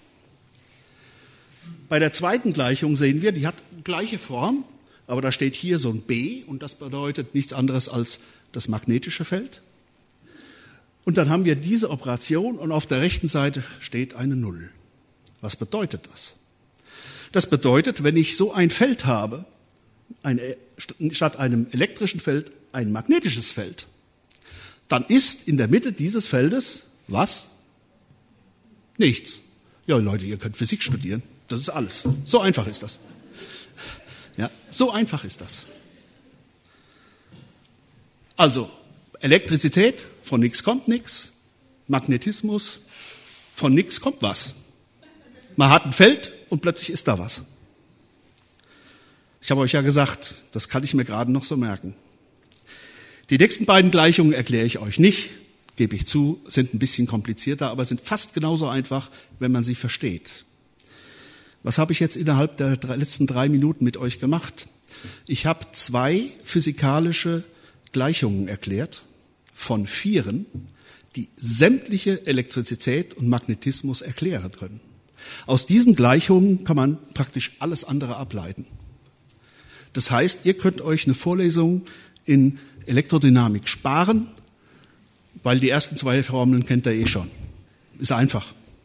Bei der zweiten Gleichung sehen wir, die hat gleiche Form, aber da steht hier so ein B und das bedeutet nichts anderes als das magnetische Feld. Und dann haben wir diese Operation und auf der rechten Seite steht eine Null. Was bedeutet das? Das bedeutet, wenn ich so ein Feld habe, statt einem elektrischen Feld ein magnetisches Feld, dann ist in der Mitte dieses Feldes was? Nichts. Ja, Leute, ihr könnt Physik studieren. Das ist alles. So einfach ist das. Ja, so einfach ist das. Also, Elektrizität, von nichts kommt nichts. Magnetismus, von nichts kommt was. Man hat ein Feld und plötzlich ist da was. Ich habe euch ja gesagt, das kann ich mir gerade noch so merken. Die nächsten beiden Gleichungen erkläre ich euch nicht, gebe ich zu, sind ein bisschen komplizierter, aber sind fast genauso einfach, wenn man sie versteht. Was habe ich jetzt innerhalb der letzten 3 Minuten mit euch gemacht? Ich habe 2 physikalische Gleichungen erklärt, von 4, die sämtliche Elektrizität und Magnetismus erklären können. Aus diesen Gleichungen kann man praktisch alles andere ableiten. Das heißt, ihr könnt euch eine Vorlesung in Elektrodynamik sparen, weil die ersten 2 Formeln kennt ihr eh schon. Ist einfach.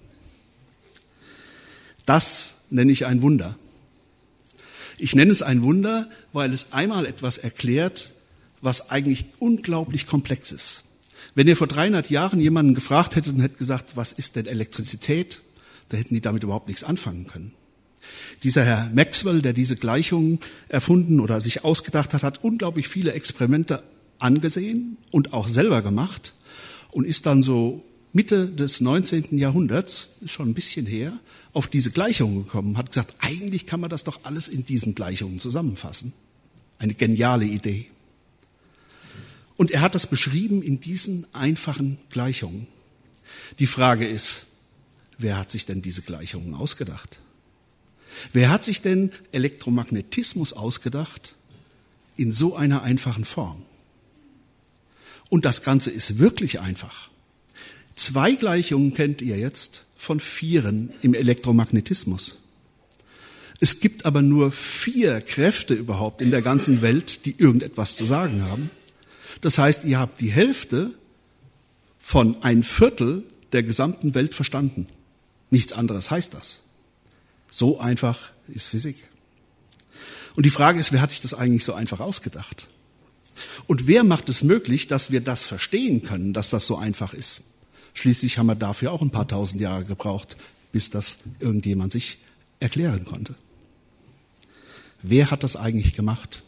Das nenne ich ein Wunder. Ich nenne es ein Wunder, weil es einmal etwas erklärt, was eigentlich unglaublich komplex ist. Wenn ihr vor 300 Jahren jemanden gefragt hättet und hättet gesagt, was ist denn Elektrizität, da hätten die damit überhaupt nichts anfangen können. Dieser Herr Maxwell, der diese Gleichungen erfunden oder sich ausgedacht hat, hat unglaublich viele Experimente angesehen und auch selber gemacht und ist dann so Mitte des 19. Jahrhunderts, ist schon ein bisschen her, auf diese Gleichungen gekommen, hat gesagt, eigentlich kann man das doch alles in diesen Gleichungen zusammenfassen. Eine geniale Idee. Und er hat das beschrieben in diesen einfachen Gleichungen. Die Frage ist, wer hat sich denn diese Gleichungen ausgedacht? Wer hat sich denn Elektromagnetismus ausgedacht in so einer einfachen Form? Und das Ganze ist wirklich einfach. 2 Gleichungen kennt ihr jetzt von 4 im Elektromagnetismus. Es gibt aber nur 4 Kräfte überhaupt in der ganzen Welt, die irgendetwas zu sagen haben. Das heißt, ihr habt die Hälfte von 1/4 der gesamten Welt verstanden. Nichts anderes heißt das. So einfach ist Physik. Und die Frage ist, wer hat sich das eigentlich so einfach ausgedacht? Und wer macht es möglich, dass wir das verstehen können, dass das so einfach ist? Schließlich haben wir dafür auch ein paar 1000 Jahre gebraucht, bis das irgendjemand sich erklären konnte. Wer hat das eigentlich gemacht?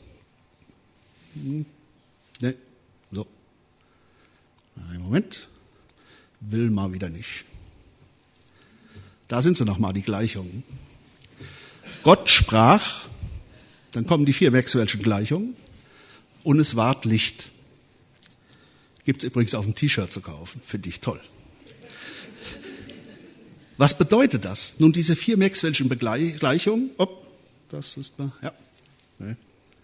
Ne? So. Einen Moment. Will mal wieder nicht. Da sind sie nochmal, die Gleichungen. Gott sprach, Dann kommen die 4 Maxwell'schen Gleichungen und es ward Licht. Gibt es übrigens auf dem T-Shirt zu kaufen, finde ich toll. Was bedeutet das? Nun, diese 4 Maxwell'schen Gleichungen, das ist mal, ja. Nee.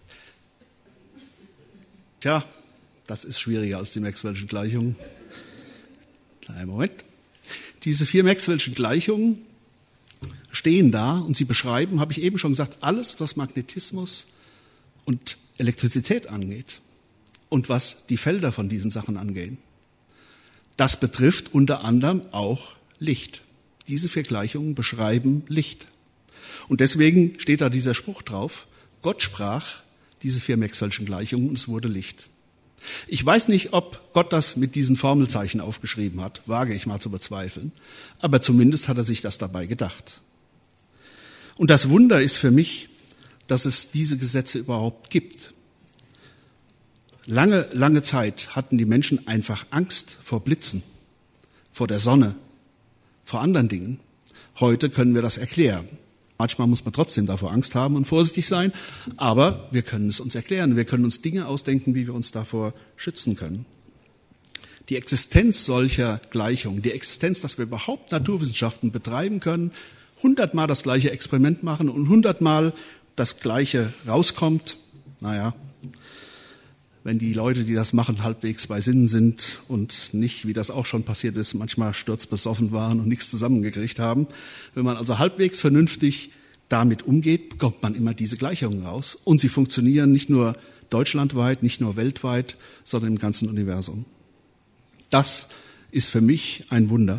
Tja, das ist schwieriger als die Maxwell'schen Gleichungen. Kleinen Moment. Diese 4 Maxwell'schen Gleichungen stehen da und sie beschreiben, habe ich eben schon gesagt, alles, was Magnetismus und Elektrizität angeht und was die Felder von diesen Sachen angehen. Das betrifft unter anderem auch Licht. Diese 4 Gleichungen beschreiben Licht. Und deswegen steht da dieser Spruch drauf, Gott sprach diese 4 Maxwell'schen Gleichungen und es wurde Licht. Ich weiß nicht, ob Gott das mit diesen Formelzeichen aufgeschrieben hat, wage ich mal zu bezweifeln, aber zumindest hat er sich das dabei gedacht. Und das Wunder ist für mich, dass es diese Gesetze überhaupt gibt. Lange, lange Zeit hatten die Menschen einfach Angst vor Blitzen, vor der Sonne, vor anderen Dingen. Heute können wir das erklären. Manchmal muss man trotzdem davor Angst haben und vorsichtig sein, aber wir können es uns erklären. Wir können uns Dinge ausdenken, wie wir uns davor schützen können. Die Existenz solcher Gleichungen, die Existenz, dass wir überhaupt Naturwissenschaften betreiben können, 100-mal das gleiche Experiment machen und 100-mal das Gleiche rauskommt, naja, wenn die Leute, die das machen, halbwegs bei Sinnen sind und nicht, wie das auch schon passiert ist, manchmal sturzbesoffen waren und nichts zusammengekriegt haben. Wenn man also halbwegs vernünftig damit umgeht, bekommt man immer diese Gleichungen raus. Und sie funktionieren nicht nur deutschlandweit, nicht nur weltweit, sondern im ganzen Universum. Das ist für mich ein Wunder.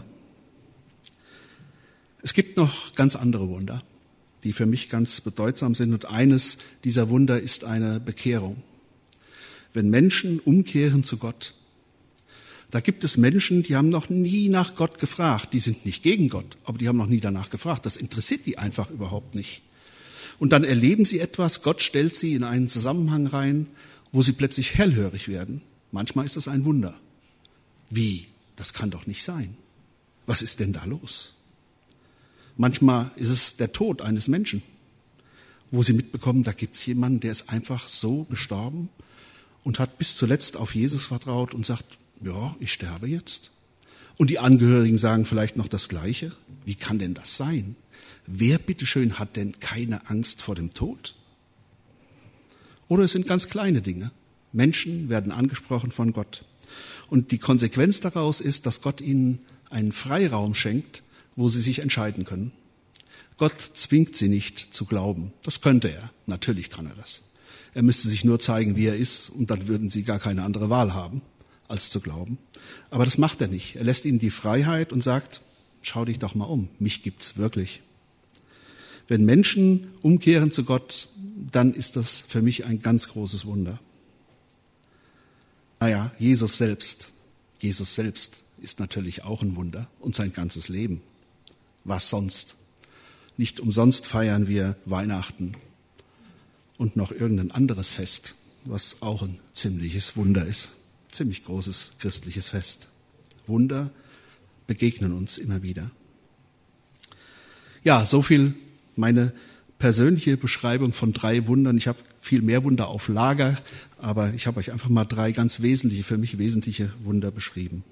Es gibt noch ganz andere Wunder, die für mich ganz bedeutsam sind. Und eines dieser Wunder ist eine Bekehrung. Wenn Menschen umkehren zu Gott, da gibt es Menschen, die haben noch nie nach Gott gefragt. Die sind nicht gegen Gott, aber die haben noch nie danach gefragt. Das interessiert die einfach überhaupt nicht. Und dann erleben sie etwas, Gott stellt sie in einen Zusammenhang rein, wo sie plötzlich hellhörig werden. Manchmal ist es ein Wunder. Wie? Das kann doch nicht sein. Was ist denn da los? Manchmal ist es der Tod eines Menschen, wo sie mitbekommen, da gibt es jemanden, der ist einfach so gestorben und hat bis zuletzt auf Jesus vertraut und sagt, ja, ich sterbe jetzt. Und die Angehörigen sagen vielleicht noch das Gleiche. Wie kann denn das sein? Wer bitteschön hat denn keine Angst vor dem Tod? Oder es sind ganz kleine Dinge. Menschen werden angesprochen von Gott. Und die Konsequenz daraus ist, dass Gott ihnen einen Freiraum schenkt, wo sie sich entscheiden können. Gott zwingt sie nicht zu glauben. Das könnte er. Natürlich kann er das. Er müsste sich nur zeigen, wie er ist, und dann würden sie gar keine andere Wahl haben, als zu glauben. Aber das macht er nicht. Er lässt ihnen die Freiheit und sagt, schau dich doch mal um, mich gibt's wirklich. Wenn Menschen umkehren zu Gott, dann ist das für mich ein ganz großes Wunder. Naja, Jesus selbst ist natürlich auch ein Wunder und sein ganzes Leben. Was sonst? Nicht umsonst feiern wir Weihnachten und noch irgendein anderes Fest, was auch ein ziemliches Wunder ist. Ziemlich großes christliches Fest. Wunder begegnen uns immer wieder. Ja, so viel meine persönliche Beschreibung von 3 Wundern. Ich habe viel mehr Wunder auf Lager, aber ich habe euch einfach mal 3 ganz wesentliche, für mich wesentliche Wunder beschrieben.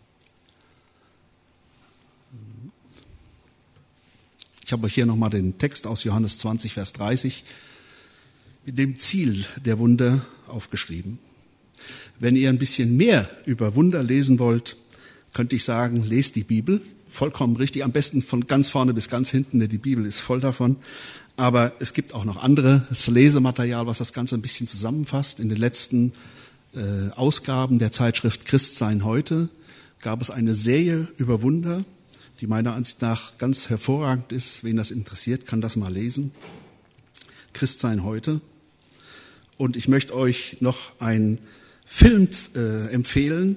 Ich habe euch hier nochmal den Text aus Johannes 20, Vers 30 mit dem Ziel der Wunder aufgeschrieben. Wenn ihr ein bisschen mehr über Wunder lesen wollt, könnte ich sagen, lest die Bibel. Vollkommen richtig, am besten von ganz vorne bis ganz hinten, denn die Bibel ist voll davon. Aber es gibt auch noch anderes Lesematerial, was das Ganze ein bisschen zusammenfasst. In den letzten Ausgaben der Zeitschrift Christsein heute gab es eine Serie über Wunder, die meiner Ansicht nach ganz hervorragend ist. Wen das interessiert, kann das mal lesen. Christsein heute. Und ich möchte euch noch einen Film empfehlen.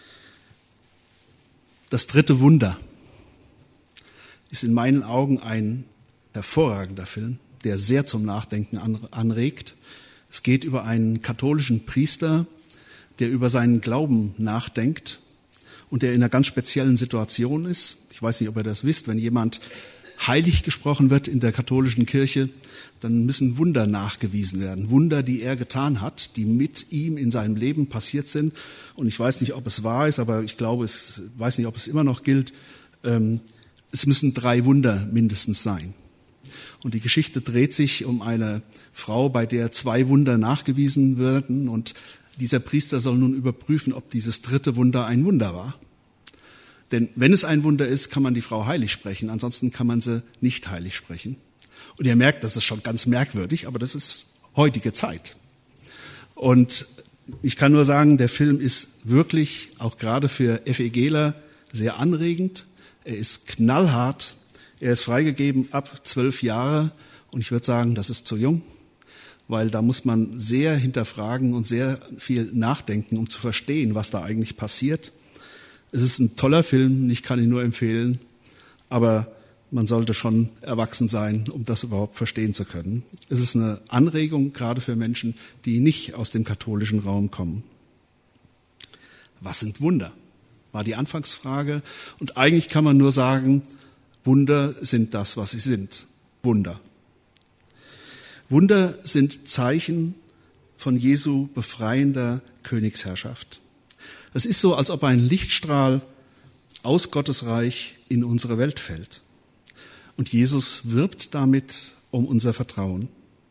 Das 3. Wunder ist in meinen Augen ein hervorragender Film, der sehr zum Nachdenken anregt. Es geht über einen katholischen Priester, der über seinen Glauben nachdenkt und der in einer ganz speziellen Situation ist. Ich weiß nicht, ob ihr das wisst, wenn jemand heilig gesprochen wird in der katholischen Kirche, dann müssen Wunder nachgewiesen werden. Wunder, die er getan hat, die mit ihm in seinem Leben passiert sind. Und ich weiß nicht, ob es wahr ist, aber ich glaube, weiß nicht, ob es immer noch gilt. Es müssen 3 Wunder mindestens sein. Und die Geschichte dreht sich um eine Frau, bei der 2 Wunder nachgewiesen werden. Und dieser Priester soll nun überprüfen, ob dieses 3. Wunder ein Wunder war. Denn wenn es ein Wunder ist, kann man die Frau heilig sprechen. Ansonsten kann man sie nicht heilig sprechen. Und ihr merkt, das ist schon ganz merkwürdig, aber das ist heutige Zeit. Und ich kann nur sagen, der Film ist wirklich, auch gerade für FEGler, sehr anregend. Er ist knallhart. Er ist freigegeben ab 12 Jahre. Und ich würde sagen, das ist zu jung, weil da muss man sehr hinterfragen und sehr viel nachdenken, um zu verstehen, was da eigentlich passiert. Es ist ein toller Film, ich kann ihn nur empfehlen, aber man sollte schon erwachsen sein, um das überhaupt verstehen zu können. Es ist eine Anregung, gerade für Menschen, die nicht aus dem katholischen Raum kommen. Was sind Wunder? War die Anfangsfrage. Und eigentlich kann man nur sagen, Wunder sind das, was sie sind. Wunder. Wunder sind Zeichen von Jesu befreiender Königsherrschaft. Es ist so, als ob ein Lichtstrahl aus Gottes Reich in unsere Welt fällt. Und Jesus wirbt damit um unser Vertrauen.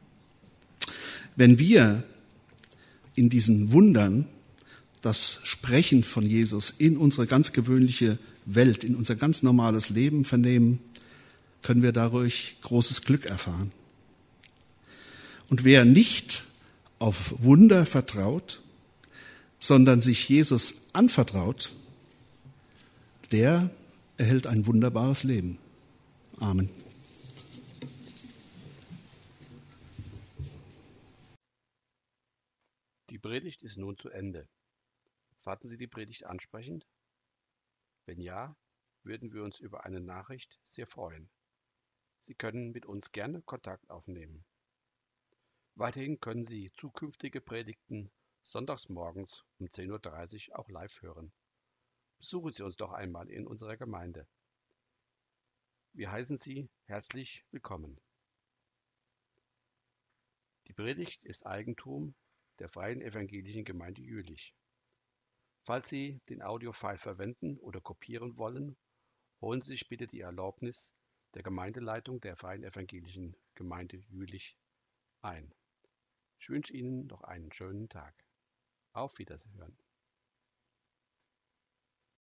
Wenn wir in diesen Wundern das Sprechen von Jesus in unsere ganz gewöhnliche Welt, in unser ganz normales Leben vernehmen, können wir dadurch großes Glück erfahren. Und wer nicht auf Wunder vertraut, sondern sich Jesus anvertraut, der erhält ein wunderbares Leben. Amen. Die Predigt ist nun zu Ende. Fanden Sie die Predigt ansprechend? Wenn ja, würden wir uns über eine Nachricht sehr freuen. Sie können mit uns gerne Kontakt aufnehmen. Weiterhin können Sie zukünftige Predigten sonntags morgens um 10:30 Uhr auch live hören. Besuchen Sie uns doch einmal in unserer Gemeinde. Wir heißen Sie herzlich willkommen. Die Predigt ist Eigentum der Freien Evangelischen Gemeinde Jülich. Falls Sie den Audiofile verwenden oder kopieren wollen, holen Sie sich bitte die Erlaubnis der Gemeindeleitung der Freien Evangelischen Gemeinde Jülich ein. Ich wünsche Ihnen noch einen schönen Tag. Auf Wiederhören.